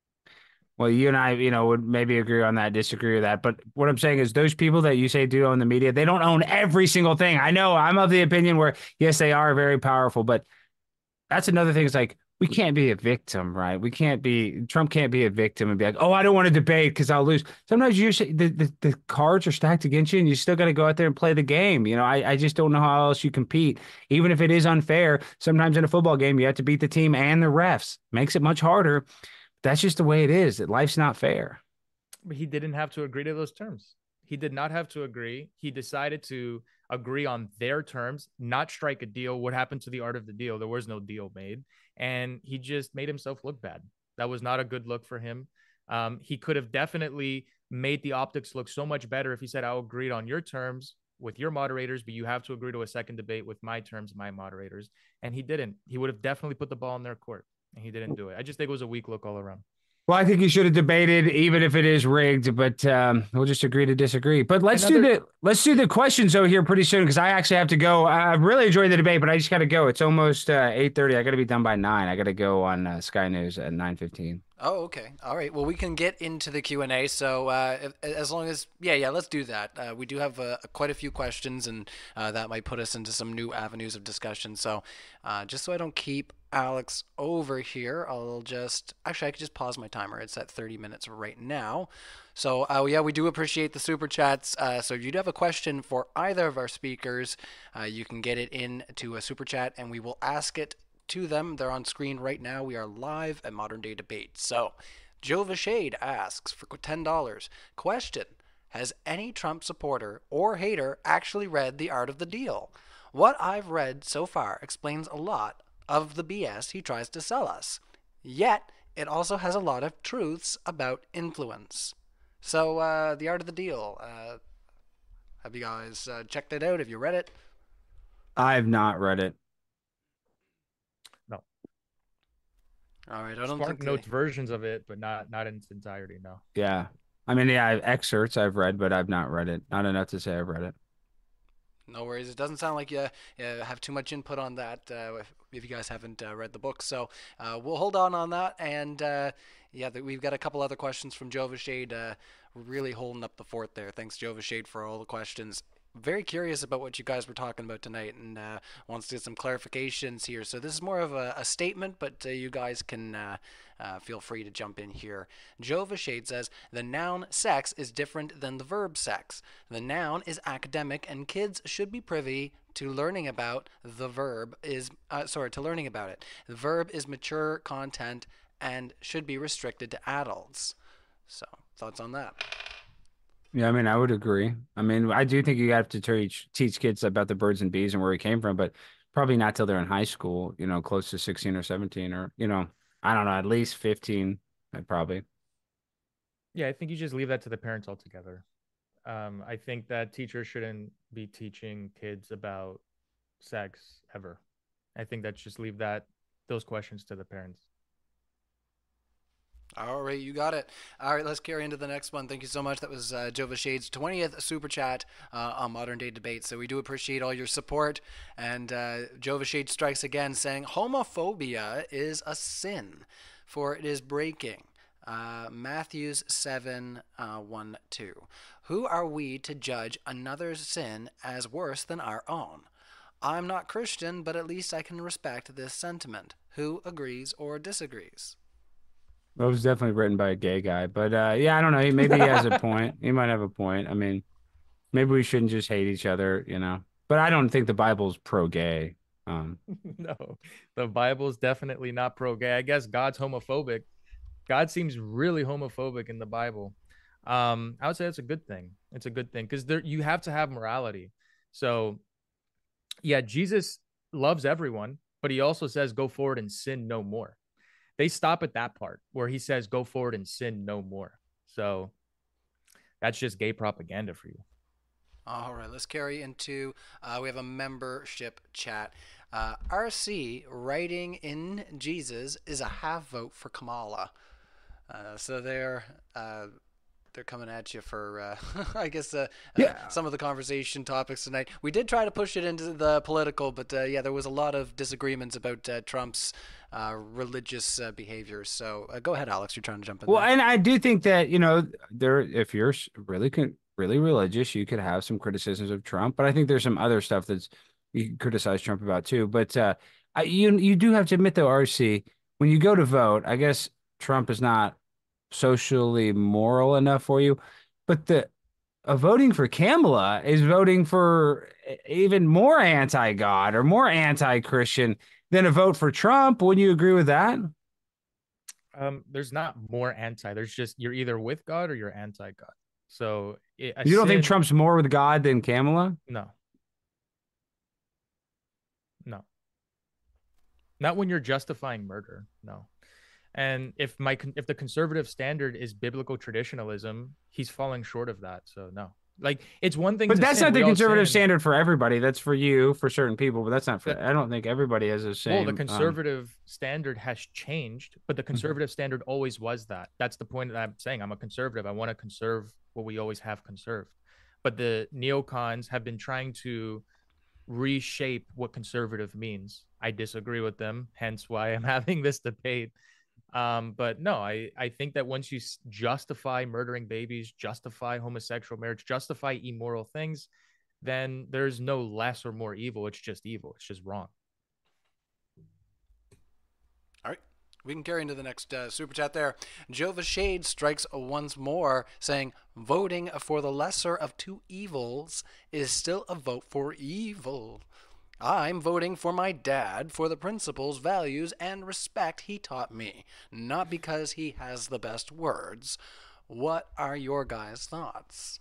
Well, you and I, you know, would maybe agree on that, disagree with that. But what I'm saying is those people that you say do own the media, they don't own every single thing. I know I'm of the opinion where, yes, they are very powerful, but that's another thing. It's like, we can't be a victim, right? We can't be, Trump can't be a victim and be like, oh, I don't want to debate because I'll lose. Sometimes you the, the, the cards are stacked against you and you still got to go out there and play the game. You know, I, I just don't know how else you compete. Even if it is unfair, sometimes in a football game, you have to beat the team and the refs. Makes it much harder. That's just the way it is. That life's not fair. But he didn't have to agree to those terms. He did not have to agree. He decided to agree on their terms, not strike a deal. What happened to the art of the deal? There was no deal made. And he just made himself look bad. That was not a good look for him. Um, he could have definitely made the optics look so much better if he said, I'll agree on your terms with your moderators, but you have to agree to a second debate with my terms, my moderators. And he didn't. He would have definitely put the ball in their court, and he didn't do it. I just think it was a weak look all around. Well, I think you should have debated, even if it is rigged. But um, we'll just agree to disagree. But let's Another... do the let's do the questions though here pretty soon because I actually have to go. I really enjoyed the debate, but I just got to go. It's almost uh, eight thirty. I got to be done by nine. I got to go on uh, Sky News at nine fifteen. Oh, okay. All right. Well, we can get into the Q and A. So uh, if, as long as, yeah, yeah, let's do that. Uh, we do have uh, quite a few questions, and uh, that might put us into some new avenues of discussion. So uh, just so I don't keep Alex over here, I'll just, actually, I could just pause my timer. It's at thirty minutes right now. So uh, yeah, we do appreciate the super chats. Uh, so if you do have a question for either of our speakers, uh, you can get it into a super chat, and we will ask it to them. They're on screen right now. We are live at Modern Day Debate. So Joe Vashade asks for ten dollars. Question: has any Trump supporter or hater actually read The Art of the Deal? What I've read so far explains a lot of the B S he tries to sell us. Yet it also has a lot of truths about influence. So uh, The Art of the Deal. Uh, have you guys uh, checked it out? Have you read it? I have not read it. All right, I don't Spark think Notes they... versions of it, but not not in its entirety. No. Yeah, I mean, yeah, I have excerpts I've read, but I've not read it. Not enough to say I've read it. No worries. It doesn't sound like you, you have too much input on that uh, if, if you guys haven't uh, read the book. So uh, we'll hold on on that. And uh, yeah, the, we've got a couple other questions from Joe Vashade, uh, really holding up the fort there. Thanks, Joe Vashade, for all the questions. Very curious about what you guys were talking about tonight, and uh, wants to get some clarifications here. So this is more of a, a statement, but uh, you guys can uh, uh, feel free to jump in here. Joe Vashade says, the noun sex is different than the verb sex. The noun is academic, and kids should be privy to learning about the verb is, uh, sorry, to learning about it. The verb is mature content and should be restricted to adults. So, thoughts on that? Yeah, I mean, I would agree. I mean, I do think you have to teach teach kids about the birds and bees and where he came from, but probably not till they're in high school, you know, close to sixteen or seventeen, or, you know, I don't know, at least fifteen, probably. Yeah, I think you just leave that to the parents altogether. Um, I think that teachers shouldn't be teaching kids about sex ever. I think that's just leave that those questions to the parents. All right, you got it. All right, let's carry into the next one. Thank you so much. That was uh, Joe Vashade's twentieth super chat uh, on Modern Day Debate. So we do appreciate all your support. And uh, Joe Vashade strikes again, saying homophobia is a sin, for it is breaking. Uh, Matthews seven, uh, one, two. Who are we to judge another's sin as worse than our own? I'm not Christian, but at least I can respect this sentiment. Who agrees or disagrees? Well, it was definitely written by a gay guy, but uh, yeah, I don't know. Maybe he has a point. He might have a point. I mean, maybe we shouldn't just hate each other, you know. But I don't think the Bible's pro-gay. Um, no, the Bible's definitely not pro-gay. I guess God's homophobic. God seems really homophobic in the Bible. Um, I would say it's a good thing. It's a good thing because there you have to have morality. So, yeah, Jesus loves everyone, but he also says, "Go forward and sin no more." They stop at that part where he says, go forward and sin no more. So that's just gay propaganda for you. All right, let's carry into, uh, we have a membership chat. Uh, R C writing in Jesus is a half vote for Kamala. Uh, so they're, uh, they're coming at you for, uh, I guess, uh, Yeah. uh, some of the conversation topics tonight. We did try to push it into the political, but uh, yeah, there was a lot of disagreements about uh, Trump's uh, religious uh, behaviors. So uh, go ahead, Alex. You're trying to jump in Well, there. and I do think that, you know, there, if you're s- really, con- really religious, you could have some criticisms of Trump, but I think there's some other stuff that's you can criticize Trump about too. But uh, I, you, you do have to admit though, R C, when you go to vote, I guess Trump is not socially moral enough for you, but the uh, voting for Kamala is voting for e- even more anti-God or more anti-Christian than a vote for Trump. Wouldn't you agree with that? Um, there's not more anti. There's just you're either with God or you're anti-God. So it, a You don't think sin- Trump's more with God than Kamala? No, no, not when you're justifying murder. No. And if my con- if the conservative standard is biblical traditionalism, he's falling short of that. So no, like it's one thing. But to that's sin. not We the all conservative sin. standard for everybody. That's for you, for certain people, but that's not for. That- I don't think everybody has the Well, same. the um, conservative standard has changed, but the Mm-hmm. conservative standard always was that. That's the point that I'm saying. I'm a conservative. I want to conserve what we always have conserved. But the neocons have been trying to reshape what conservative means. I disagree with them, hence why I'm having this debate. Um, but no, I, I think that once you s- justify murdering babies, justify homosexual marriage, justify immoral things, then there's no less or more evil. It's just evil. It's just wrong. All right. We can carry into the next uh, super chat there. Jova Shade strikes once more, saying, voting for the lesser of two evils is still a vote for evil. I'm voting for my dad for the principles, values, and respect he taught me, not because he has the best words. What are your guys' thoughts?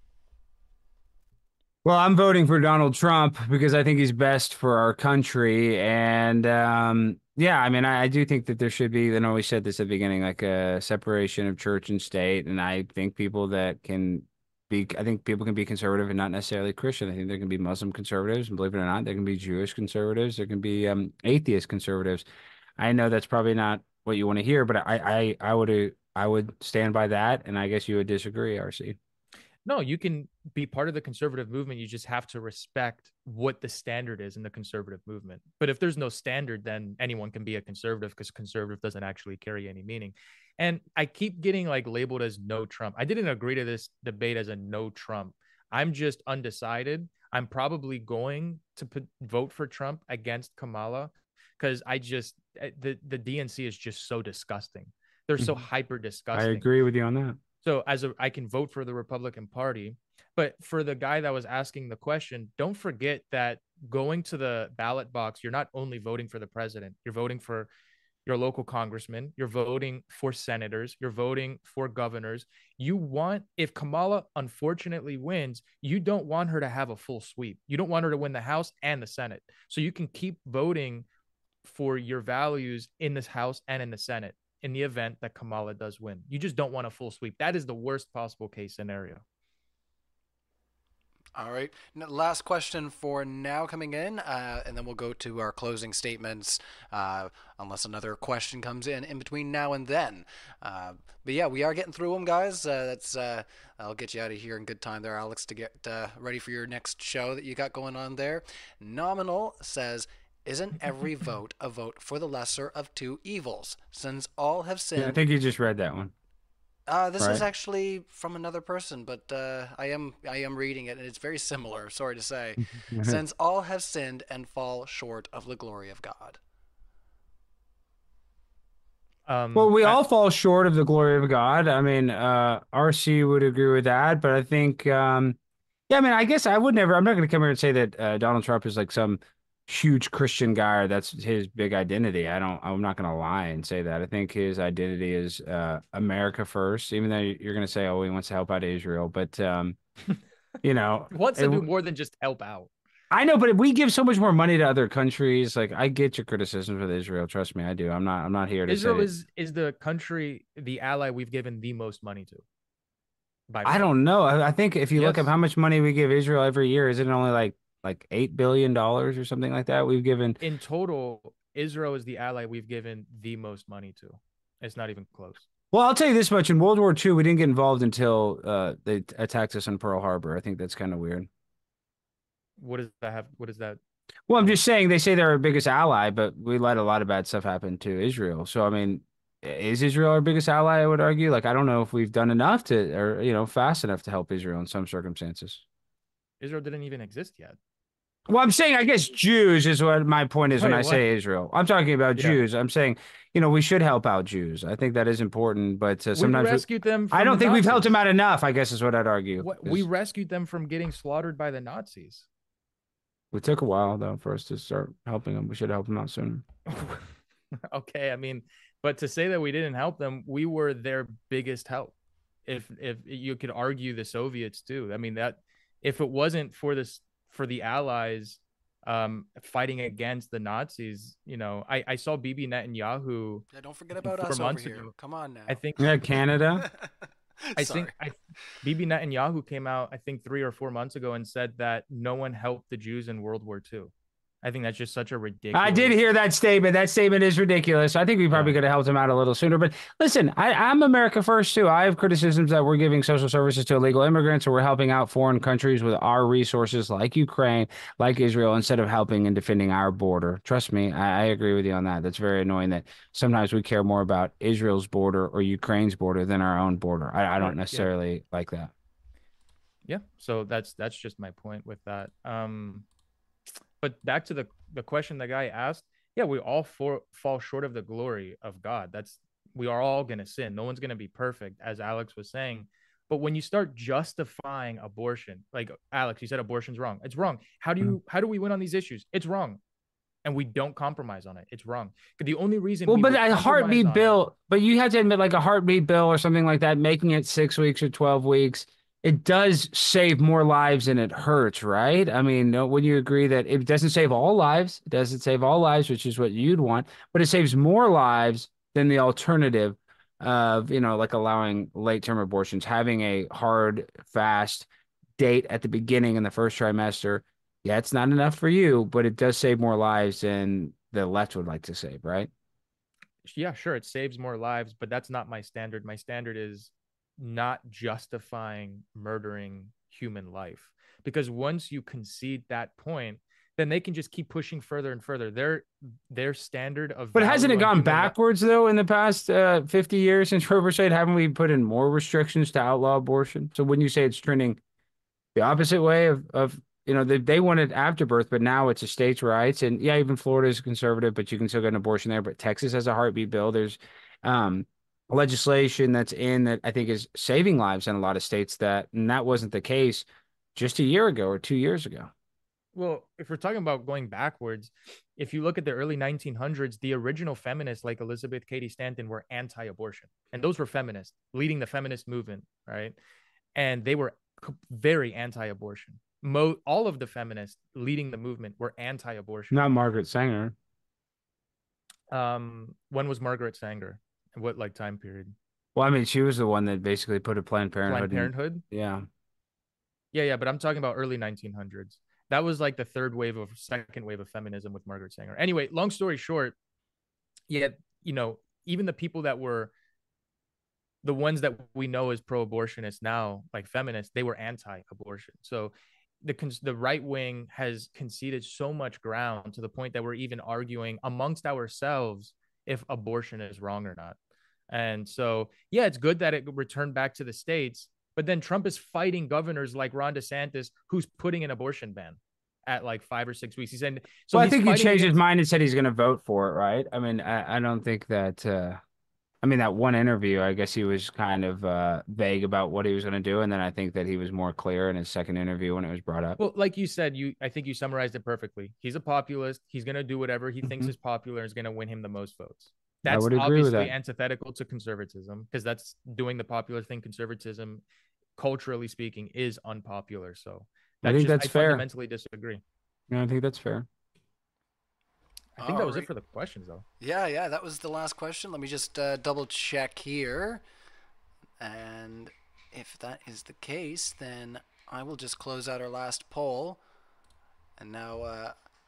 Well, I'm voting for Donald Trump because I think he's best for our country. And um, yeah, I mean, I, I do think that there should be, and I always said this at the beginning, like a separation of church and state. And I think people that can be, I think people can be conservative and not necessarily Christian. I think there can be Muslim conservatives, and believe it or not, there can be Jewish conservatives, there can be um, atheist conservatives. I know that's probably not what you want to hear, but I, I, I would, I would stand by that, and I guess you would disagree, R C. No, you can be part of the conservative movement. You just have to respect what the standard is in the conservative movement. But if there's no standard, then anyone can be a conservative because conservative doesn't actually carry any meaning. And I keep getting like labeled as no Trump. I didn't agree to this debate as a no Trump. I'm just undecided. I'm probably going to put, vote for Trump against Kamala because I just, the, the D N C is just so disgusting. They're so hyper I disgusting. agree with you on that. So as a, I can vote for the Republican Party, but for the guy that was asking the question, don't forget that going to the ballot box, you're not only voting for the president, you're voting for your local congressman, you're voting for senators, you're voting for governors. You want, if Kamala unfortunately wins, you don't want her to have a full sweep. You don't want her to win the House and the Senate. So you can keep voting for your values in this House and in the Senate in the event that Kamala does win. You just don't want a full sweep. That is the worst possible case scenario. All right. N- Last question for now coming in, uh, and then we'll go to our closing statements, uh, unless another question comes in in between now and then. Uh, but yeah, we are getting through them, guys. Uh, that's uh, I'll get you out of here in good time there, Alex, to get uh, ready for your next show that you got going on there. Nominal says, isn't every vote a vote for the lesser of two evils, since all have sinned? Yeah, I think you just read that one. Uh, this is Right. actually from another person, but uh, I am I am reading it, and it's very similar. Sorry to say, since all have sinned and fall short of the glory of God. Um, Well, we I- all fall short of the glory of God. I mean, uh, R C would agree with that, but I think, um, yeah, I mean, I guess I would never, I'm not going to come here and say that uh, Donald Trump is like some huge Christian guy or that's his big identity. I don't, I'm not going to lie and say that. I think his identity is uh, America first, even though you're going to say, oh, he wants to help out Israel. But, um, you know, wants to it- do more than just help out. I know, but if we give so much more money to other countries, like I get your criticisms with Israel. Trust me, I do. I'm not, I'm not here to Israel say. is is the country, the ally we've given the most money to. By I far. don't know. I, I think if you look Yes. up how much money we give Israel every year, isn't it only like like eight billion dollars or something like that? We've given. In total, Israel is the ally we've given the most money to. It's not even close. Well, I'll tell you this much: in World War Two, we didn't get involved until uh, they attacked us in Pearl Harbor. I think that's kind of weird. What does that have? What is that? Well, I'm just saying they say they're our biggest ally, but we let a lot of bad stuff happen to Israel. So, I mean, is Israel our biggest ally? I would argue. Like, I don't know if we've done enough to, or you know, fast enough to help Israel in some circumstances. Israel didn't even exist yet. Well, I'm saying, I guess Jews is what my point is when Wait, I what? say Israel. I'm talking about Yeah. Jews. I'm saying, you know, we should help out Jews. I think that is important, but uh, sometimes we we- rescued them. From I don't the think we've helped Nazis. them out enough, I guess is what I'd argue. What, we Is- rescued them from getting slaughtered by the Nazis. It took a while, though, for us to start helping them. We should have helped them out sooner. Okay, I mean, but to say that we didn't help them, we were their biggest help. If if you could argue the Soviets too. I mean, that if it wasn't for this for the Allies um fighting against the Nazis, you know, I I saw Bibi Netanyahu. Yeah, don't forget about four us over months here. ago. Come on now. I think Yeah, Canada. I Sorry. think I, Bibi Netanyahu came out, I think, three or four months ago and said that no one helped the Jews in World War Two. I think that's just such a ridiculous. I did hear that statement. That statement is ridiculous. I think we probably Yeah. could have helped him out a little sooner. But listen, I, I'm America first, too. I have criticisms that we're giving social services to illegal immigrants, or we're helping out foreign countries with our resources like Ukraine, like Israel, instead of helping and defending our border. Trust me, I, I agree with you on that. That's very annoying that sometimes we care more about Israel's border or Ukraine's border than our own border. I, I Right, don't yeah. necessarily like that. Yeah, so that's that's just my point with that. Um, but back to the the question the guy asked. Yeah, we all for, fall short of the glory of God. That's we are all gonna sin. No one's gonna be perfect, as Alex was saying. But when you start justifying abortion, like Alex, you said abortion's wrong. It's wrong. How do you how do we win on these issues? It's wrong, and we don't compromise on it. It's wrong. But the only reason Well, we but would a compromise heartbeat on it- bill, but you have to admit, like a heartbeat bill or something like that, making it six weeks or twelve weeks, it does save more lives than it hurts, right? I mean, no, would you agree that it doesn't save all lives? It doesn't save all lives, which is what you'd want, but it saves more lives than the alternative of, you know, like allowing late-term abortions, having a hard, fast date at the beginning in the first trimester. Yeah, it's not enough for you, but it does save more lives than the left would like to save, right? Yeah, sure, it saves more lives, but that's not my standard. My standard is not justifying murdering human life, because once you concede that point, then they can just keep pushing further and further. Their their standard of But hasn't it value on gone human li- backwards though in the past uh, fifty years since Roe versus Wade? Haven't we put in more restrictions to outlaw abortion? So wouldn't you say it's trending the opposite way of, of you know, they, they wanted afterbirth, but now it's a states' rights. And yeah, even Florida is conservative, but you can still get an abortion there. But Texas has a heartbeat bill. There's um, legislation that's in that I think is saving lives in a lot of states that, and that wasn't the case just a year ago or two years ago. Well, if we're talking about going backwards, if you look at the early nineteen hundreds, the original feminists like Elizabeth Cady Stanton were anti-abortion, and those were feminists leading the feminist movement, right? And they were c- very anti-abortion. Mo- all of the feminists leading the movement were anti-abortion. Not Margaret Sanger. Um, when was Margaret Sanger? And what like time period? Well, I mean, she was the one that basically put a Planned Parenthood. Planned in- Parenthood? yeah. Yeah, yeah, but I'm talking about early nineteen hundreds. That was like the third wave of second wave of feminism with Margaret Sanger. Anyway, long story short, yeah, you know, even the people that were the ones that we know as pro-abortionists now, like feminists, they were anti-abortion. So the cons- the right wing has conceded so much ground to the point that we're even arguing amongst ourselves if abortion is wrong or not. And so, yeah, it's good that it returned back to the states. But then Trump is fighting governors like Ron DeSantis, who's putting an abortion ban at like five or six weeks. He said, so So I he's think he fighting changed his against- mind and said he's going to vote for it, right? I mean, I, I don't think that. Uh, I mean, that one interview, I guess he was kind of uh, vague about what he was going to do, and then I think that he was more clear in his second interview when it was brought up. Well, like you said, you I think you summarized it perfectly. He's a populist. He's going to do whatever he thinks Mhm. is popular and is going to win him the most votes. I That's would agree with obviously that. antithetical to conservatism, because that's doing the popular thing. Conservatism, culturally speaking, is unpopular. So I think that's I fair. fundamentally disagree. Yeah, I think that's fair. I think that was Alright. it for the questions, though. Yeah, yeah, that was the last question. Let me just uh, double check here. And if that is the case, then I will just close out our last poll. And now uh,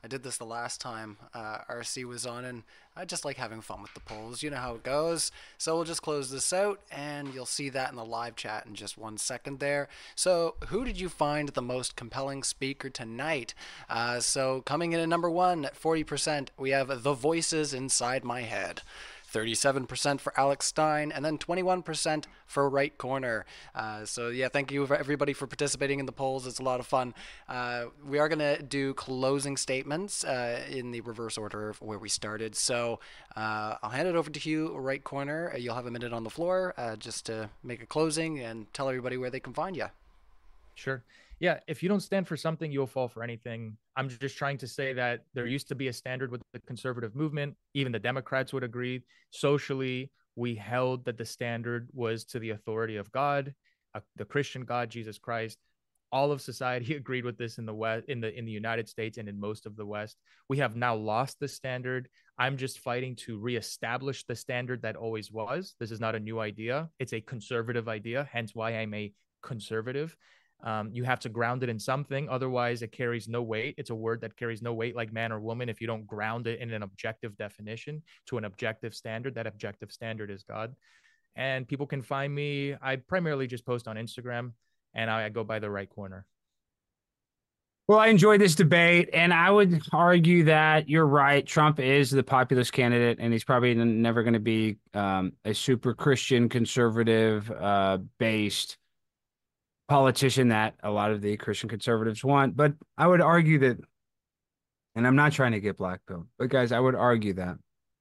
I did this the last time uh, R C was on, and I just like having fun with the polls. You know how it goes. So we'll just close this out, and you'll see that in the live chat in just one second there. So who did you find the most compelling speaker tonight? Uh, so coming in at number one at forty percent, we have The Voices Inside My Head. thirty-seven percent for Alex Stein, and then twenty-one percent for Right Corner. Uh, so yeah, thank you for everybody for participating in the polls. It's a lot of fun. Uh, we are going to do closing statements uh, in the reverse order of where we started. So uh, I'll hand it over to you, Right Corner. You'll have a minute on the floor uh, just to make a closing and tell everybody where they can find you. Sure. Yeah, if you don't stand for something, you'll fall for anything. I'm just trying to say that there used to be a standard with the conservative movement. Even the Democrats would agree. Socially, we held that the standard was to the authority of God, uh, the Christian God, Jesus Christ. All of society agreed with this in the West, in the in the United States and in most of the West. We have now lost the standard. I'm just fighting to reestablish the standard that always was. This is not a new idea. It's a conservative idea, hence why I'm a conservative. Um, you have to ground it in something. Otherwise, it carries no weight. It's a word that carries no weight, like man or woman, if you don't ground it in an objective definition to an objective standard. That objective standard is God. And people can find me. I primarily just post on Instagram, and I, I go by The Right Corner. Well, I enjoyed this debate, and I would argue that you're right. Trump is the populist candidate, and he's probably never going to be um, a super Christian, conservative uh, based politician that a lot of the Christian conservatives want. But I would argue that, and I'm not trying to get blackpilled, but guys, I would argue that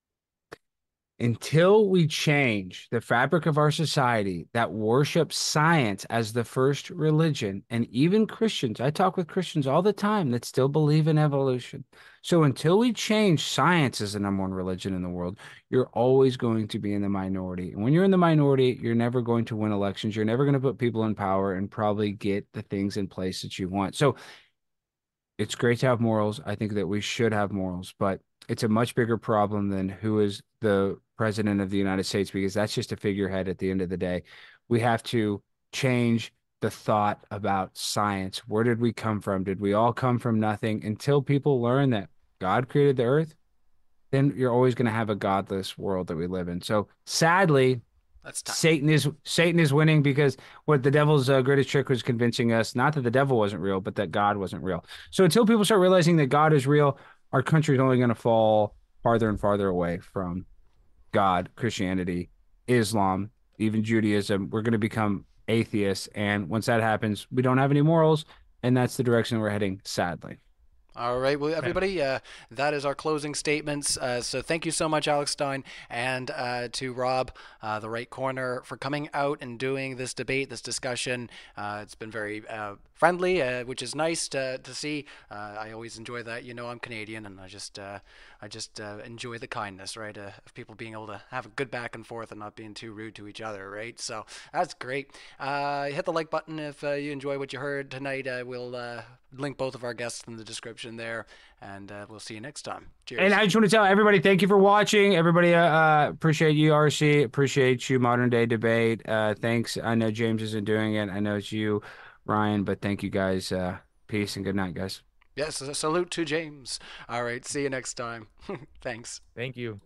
until we change the fabric of our society that worships science as the first religion, and even Christians, I talk with Christians all the time that still believe in evolution. So until we change science as the number one religion in the world, you're always going to be in the minority. And when you're in the minority, you're never going to win elections. You're never going to put people in power and probably get the things in place that you want. So it's great to have morals. I think that we should have morals, but it's a much bigger problem than who is the president of the United States, because that's just a figurehead at the end of the day. We have to change the thought about science. Where did we come from? Did we all come from nothing? Until people learn that God created the earth, then you're always going to have a godless world that we live in. So sadly, That's tough. Satan is Satan is winning, because what the devil's uh, greatest trick was convincing us, not that the devil wasn't real, but that God wasn't real. So until people start realizing that God is real, our country is only going to fall farther and farther away from God, Christianity, Islam, even Judaism. We're going to become atheists. And once that happens, we don't have any morals. And that's the direction we're heading, sadly. All right, well, everybody, uh, that is our closing statements. Uh, so thank you so much, Alex Stein, and uh, to Rob, uh, The Right Corner, for coming out and doing this debate, this discussion. Uh, it's been very uh, friendly, uh, which is nice to, to see. Uh, I always enjoy that. You know, I'm Canadian, and I just uh, I just uh, enjoy the kindness, right, uh, of people being able to have a good back and forth and not being too rude to each other, right? So that's great. Uh, hit the like button if uh, you enjoy what you heard tonight. Uh, we'll uh, link both of our guests in the description there, and uh, we'll see you next time. Cheers. And I just want to tell everybody, thank you for watching. Everybody, uh, uh, appreciate you, R C. Appreciate you, Modern Day Debate. Uh, thanks. I know James isn't doing it. I know it's you, Ryan, but thank you guys. Uh, peace and good night, guys. Yes, a salute to James. All right, see you next time. Thanks. Thank you.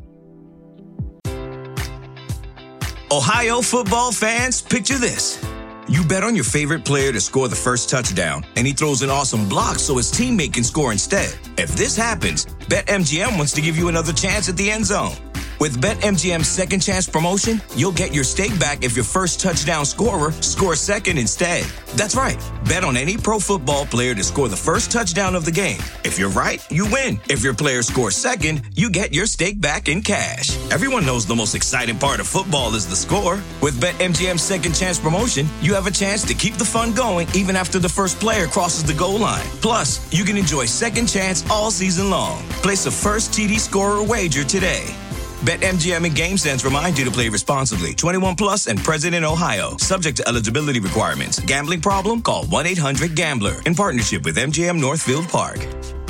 Ohio football fans, picture this. You bet on your favorite player to score the first touchdown, and he throws an awesome block so his teammate can score instead. If this happens, BetMGM wants to give you another chance at the end zone. With BetMGM's Second Chance promotion, you'll get your stake back if your first touchdown scorer scores second instead. That's right. Bet on any pro football player to score the first touchdown of the game. If you're right, you win. If your player scores second, you get your stake back in cash. Everyone knows the most exciting part of football is the score. With BetMGM's Second Chance promotion, you have a chance to keep the fun going even after the first player crosses the goal line. Plus, you can enjoy Second Chance all season long. Place a first T D scorer wager today. BetMGM and GameSense remind you to play responsibly. twenty-one plus and present in Ohio. Subject to eligibility requirements. Gambling problem? Call one eight hundred gambler. In partnership with M G M Northfield Park.